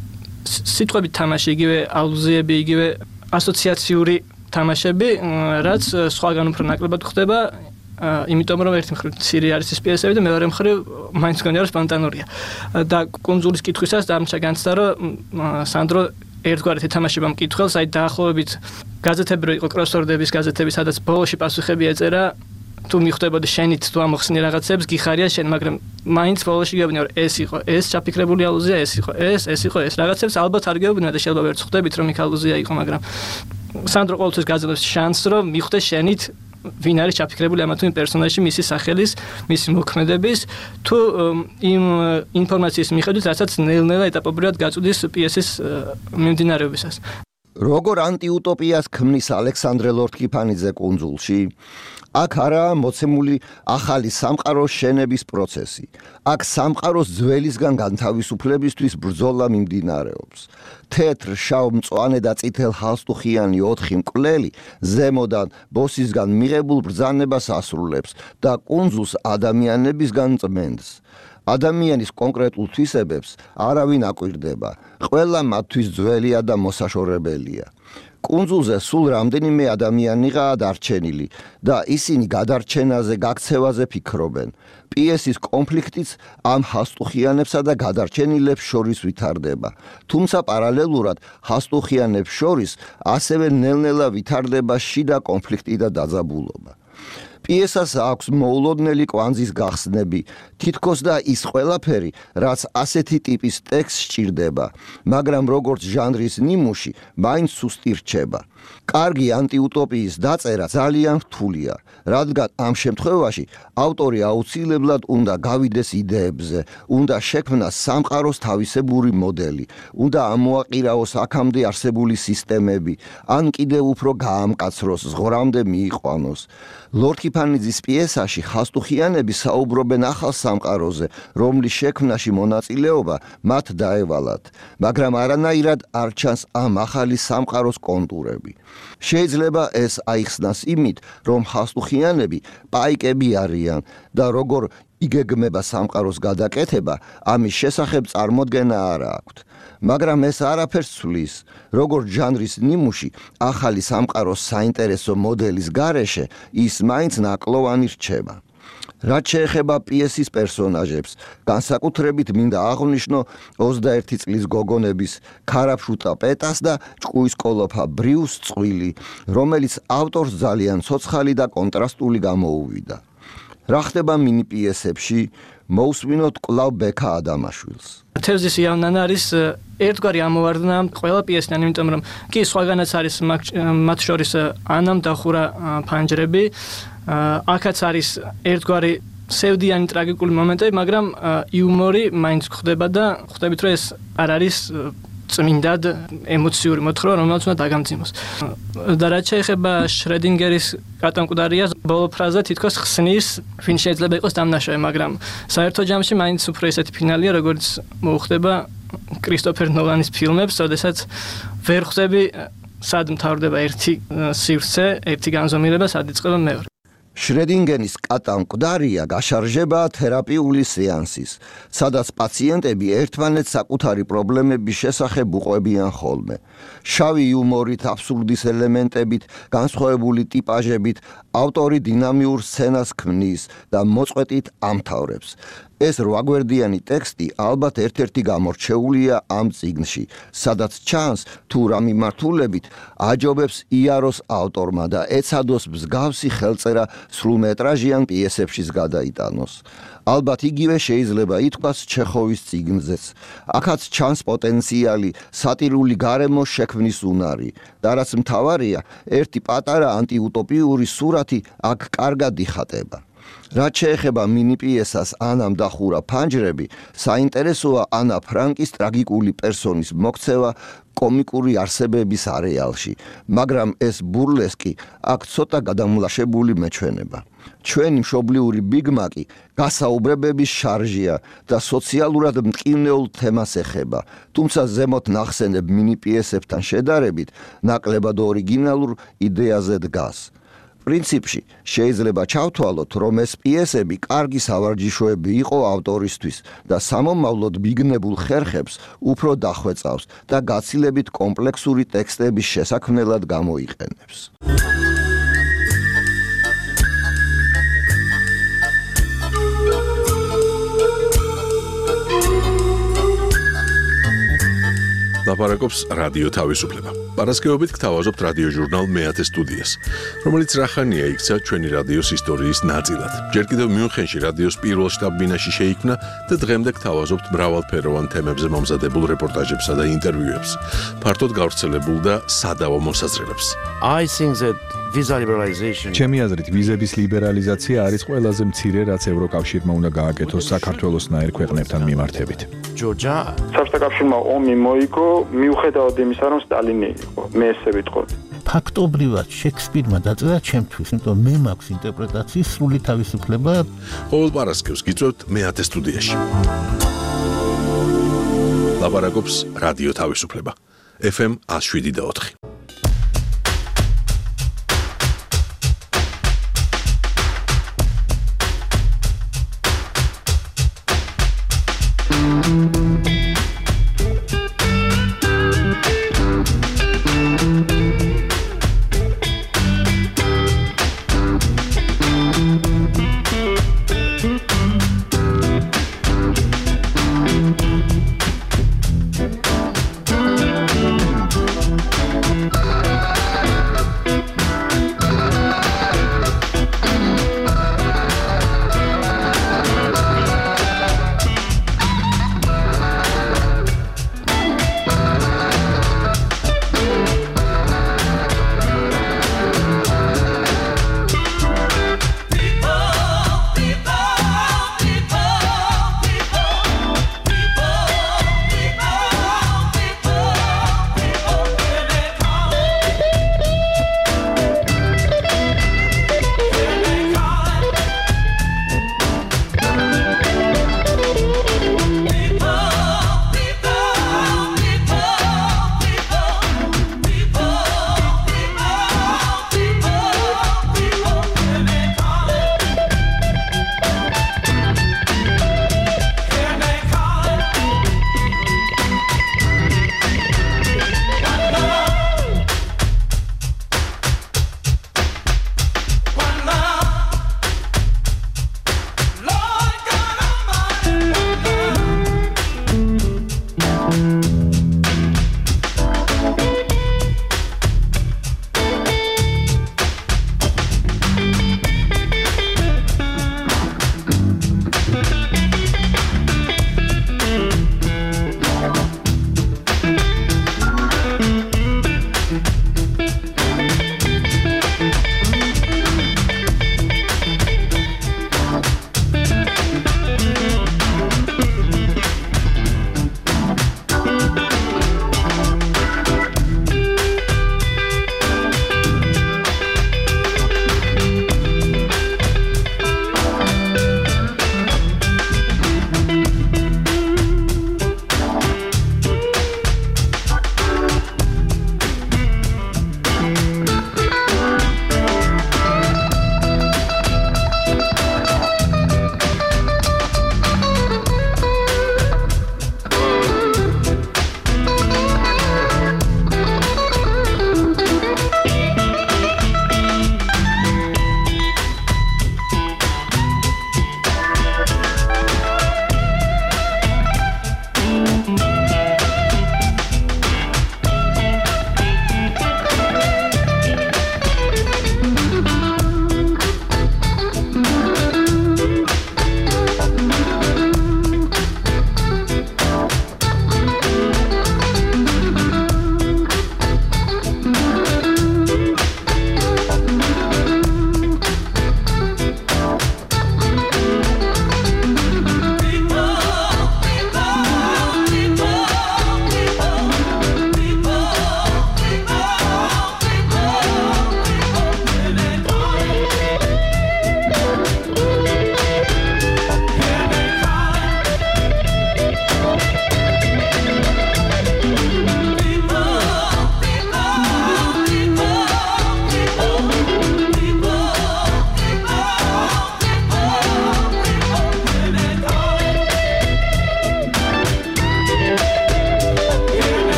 სიტყვებით თამაში, იგივე ალუზიები, იგივე ასოციაციური თამაშები, რაც სხვაგან უფრო ნაკლებად ხდება, იმიტომ რომ ერთი მხრივ ცირე არის ეს პიესები და მეორე მხრივ მაინც გონია რომ სპონტანურია. და კუნძულის კითხვისას დამრჩა განცდა, რომ სანდრო ერთგვარად ეთამაშება მკითხველს, აი დაახლოებით გაზეთები რო იყო კროსვორდების გაზეთები, სადაც ბოლოში პასუხები ეწერა, თუ მიხვდებოდი შენით თუ ამოხსნი რაღაცებს, გიხარია შენ, მაგრამ მაინც ბოლოში გეუბნია რომ ეს იყო, ეს ჩაფიქრებული ალუზია, ეს იყო, ეს იყო, ეს რაღაცებს ალბათ არ გეუბნია და შეიძლება ვერ ხვდებით რომ იქ ალუზია იყო, მაგრამ სანდრო ყოველთვის გაძლევს შანსს რომ მიხვდეს შენით ვინ არის ჩაფიქრებული ამა თუ იმ პერსონაჟში, მისი სახელის, მისი მოქმედების, თუ იმ ინფორმაციის მიხედვით, რასაც ნელ-ნელა ეტაპობრივად გაწვდის პიესის მიმდინარეობისას.
როგორ ანტიუტოპიას ქმნის ალექსანდრე ლორთქიფანიძე კუნძულში? აქ არაა მოცემული ახალი სამყაროს შენების პროცესი. აქ სამყაროს ძველისგან განთავისუფლებისთვის ბრძოლა მიმდინარეობს. თეთრ, შავ, მწვანე და წითელ ჰალსტუხიანი 4 მკვლელი ზემოდან ბოსისგან მიღებულ ბრძანებას ასრულებს და კუნძულს ადამიანებისგან წმენდს. ადამიანის კონკრეტულ თვისებებს არავინ აკვირდება. ყველა მათთვის ძველია და მოსაშორებელია. კუნძულზე სულ რამდენიმე ადამიანიღაა დარჩენილი და ისინი გადარჩენაზე, გაქცევაზე ფიქრობენ. პიესის კონფლიქტიც ამ ჰასტუხიანებსა და გადარჩენილებს შორის ვითარდება. თუმცა პარალელურად ჰასტუხიანებს შორის ასევე ნელ-ნელა ვითარდება შიდა კონფლიქტი და დაძაბულობა. პიესას აქვს მოულოდნელი კვანძის გახსნები, თითქოს და ის ყველაფერი, რაც ასეთი ტიპის ტექსტს სჭირდება, მაგრამ როგორც ჟანრის ნიმუში, მაინც სუსტი რჩება. კარგი ანტიუტოპიის დაწერა ძალიან რთულია, რადგან ამ შემთხვევაში ავტორი აუცილებლად უნდა გავიდეს იდეებზე, უნდა შექმნას სამყაროს თავისებური მოდელი, უნდა ამოაყირაოს აქამდე არსებული სისტემები, ან კიდევ უფრო გაამკაცროს, ზღვრამდე მიიყვანოს. ლორთქიფანიძე კიფანიძის პიესაში ხასტუხიანები საუბრობენ ახალ სამყაროზე, რომლის შექმნაში მონაწილეობა მათ დაევალათ, მაგრამ არანაირად არ ჩანს ამ ახალი სამყაროს კონტურები. შეიძლება ეს აიხსნას იმით, რომ ხასტუხიანები პაიკები არიან და როგორ იგეგმება სამყაროს გადაკეთება, ამის შესახებ წარმოდგენა არ აქვთ. მაგრამ ეს არაფერს ცვლის, როგორც ჟანრის ნიმუში ახალი სამყაროს საინტერესო მოდელის გარეშე ის მაინც ნაკლოვანი რჩება. რაც შეეხება პიესის პერსონაჟებს, განსაკუთრებით მინდა აღვნიშნო 21 წლის გოგონების ქარაფშუტა პეტას და ჭკუისკოლოფა ბრიუს წყვილი, რომელიც ავტორს ძალიან ცოცხალი და კონტრასტული გამოუვიდა. რა ხდება მინი პიესებში, მოусმინოთ კვლავ ბექა ადამაშვილს.
თევზის იავნანა არის ერთგვარი ამოვარდნა ყველა პიესიდან, იმიტომ რომ კი სხვაგანაც არის მათ შორის ანამ დახურა ფანჯრები, აქაც არის ერთგვარი სევდიანი ტრაგიკული მომენტები, მაგრამ იუმორი მაინც ხდება და ხვდებით რომ ეს არ არის წმინდად ემოციური მოთხრობა, რომელიც უნდა დაგამძიმოს. და რაც შეეხება შრედინგერის კატამკვდარია, ბოლო ფრაზა თითქოს ხსნის, ვინ შეიძლება იყოს დამნაშავე, მაგრამ საერთო ჯამში მაინც უფრო ესეთი ფინალია, როგორც მოუხდება კრისტოფერ ნოლანის ფილმებს, როდესაც ვერ ხვდები სად მთავრდება ერთი სივრცე, ერთი განზომილება, სად იწყება მეორე.
შრედინგერის კატამკვდარია გაშარჟება თერაპიული სეანსის, სადაც პაციენტები ერთმანეთს საკუთარი პრობლემების შესახებ უყვებიან ხოლმე. შავი იუმორით, აბსურდის ელემენტებით, განსხვავებული ტიპაჟებით, ავტორი დინამიურ სცენას ქმნის და მოწყვეტით ამთავრებს. ეს 8-გვერდიანი ტექსტი ალბათ ერთ-ერთი გამორჩეულია ამ წიგნში, სადაც ჩანს თუ რა მიმართულებით აჯობებს იაროს ავტორმა და ეცადოს მსგავსი ხელწერა სრულმეტრაჟიან პიესებშიც გადაიტანოს. ალბათ იგივე შეიძლება ითქვას ჩეხოვის წიგნზეც. აქაც ჩანს პოტენციალი სატირული გარემოს შექმნის უნარი და რაც მთავარია, ერთი პატარა ანტიუტოპიური სურათი აქ კარგად იხატება. რაც შეეხება მინი პიესას ანამ დახურა ფანჯრები, საინტერესოა ანა ფრანკის ტრაგიკული პერსონის მოქცევა კომიკური არსებების არეალში, მაგრამ ეს ბურლესკი აქ ცოტა გადამლაშებული მეჩვენება. ჩვენი მშობლიური ბიგმაკი გასაუბრებების შარჟია და სოციალურად მტკივნეულ თემას ეხება, თუმცა ზემოთ ნახსენებ მინი პიესებთან შედარებით ნაკლებად ორიგინალურ იდეაზე დგას. პრინციპში შეიძლება ჩავთვალოთ, რომ ეს პიესები კარგი სავარჯიშოები იყო ავტორისთვის და სამომავლოდ მიგნებულ ხერხებს უფრო დახვეწავს და გაცილებით კომპლექსური ტექსტების შესაქმნელად გამოიყენებს.
ლაპარაკობს რადიო თავისუფლება. პარასკევობით გთავაზობთ რადიო ჟურნალ მეათე სტუდიას, რომელიც რახანია იქცა ჩვენი რადიოს ისტორიის ნაწილად. ჯერ კიდევ მიუნხენში რადიოს პირველ შტაბ-ბინაში შეიქმნა და დღემდე გთავაზობთ მრავალფეროვან თემებზე მომზადებულ რეპორტაჟებსა და ინტერვიუებს, ფართოდ გავრცელებულ და სადავო მოსაზრებებს.
ჩემი აზრით, ვიზების ლიბერალიზაცია არის ყველაზე მცირე, რაც ევროკავშირმა უნდა გააკეთოს საქართველოსნაირ ქვეყნებთან მიმართებით.
საბჭოთა კავშირმა ომი მოიგო, მიუხედავად იმისა, რომ სტალინი იყო, მე ესე ვიტყოდი.
ფაქტობრივად შექსპირმა დაწერა ჩემთვის, იმიტომ მე მაქვს ინტერპრეტაციის სრული თავისუფლება.
ყოველ პარასკევს გიწევთ მეათე სტუდიაში. ლაპარაკობს რადიო თავისუფლება. FM 107.4.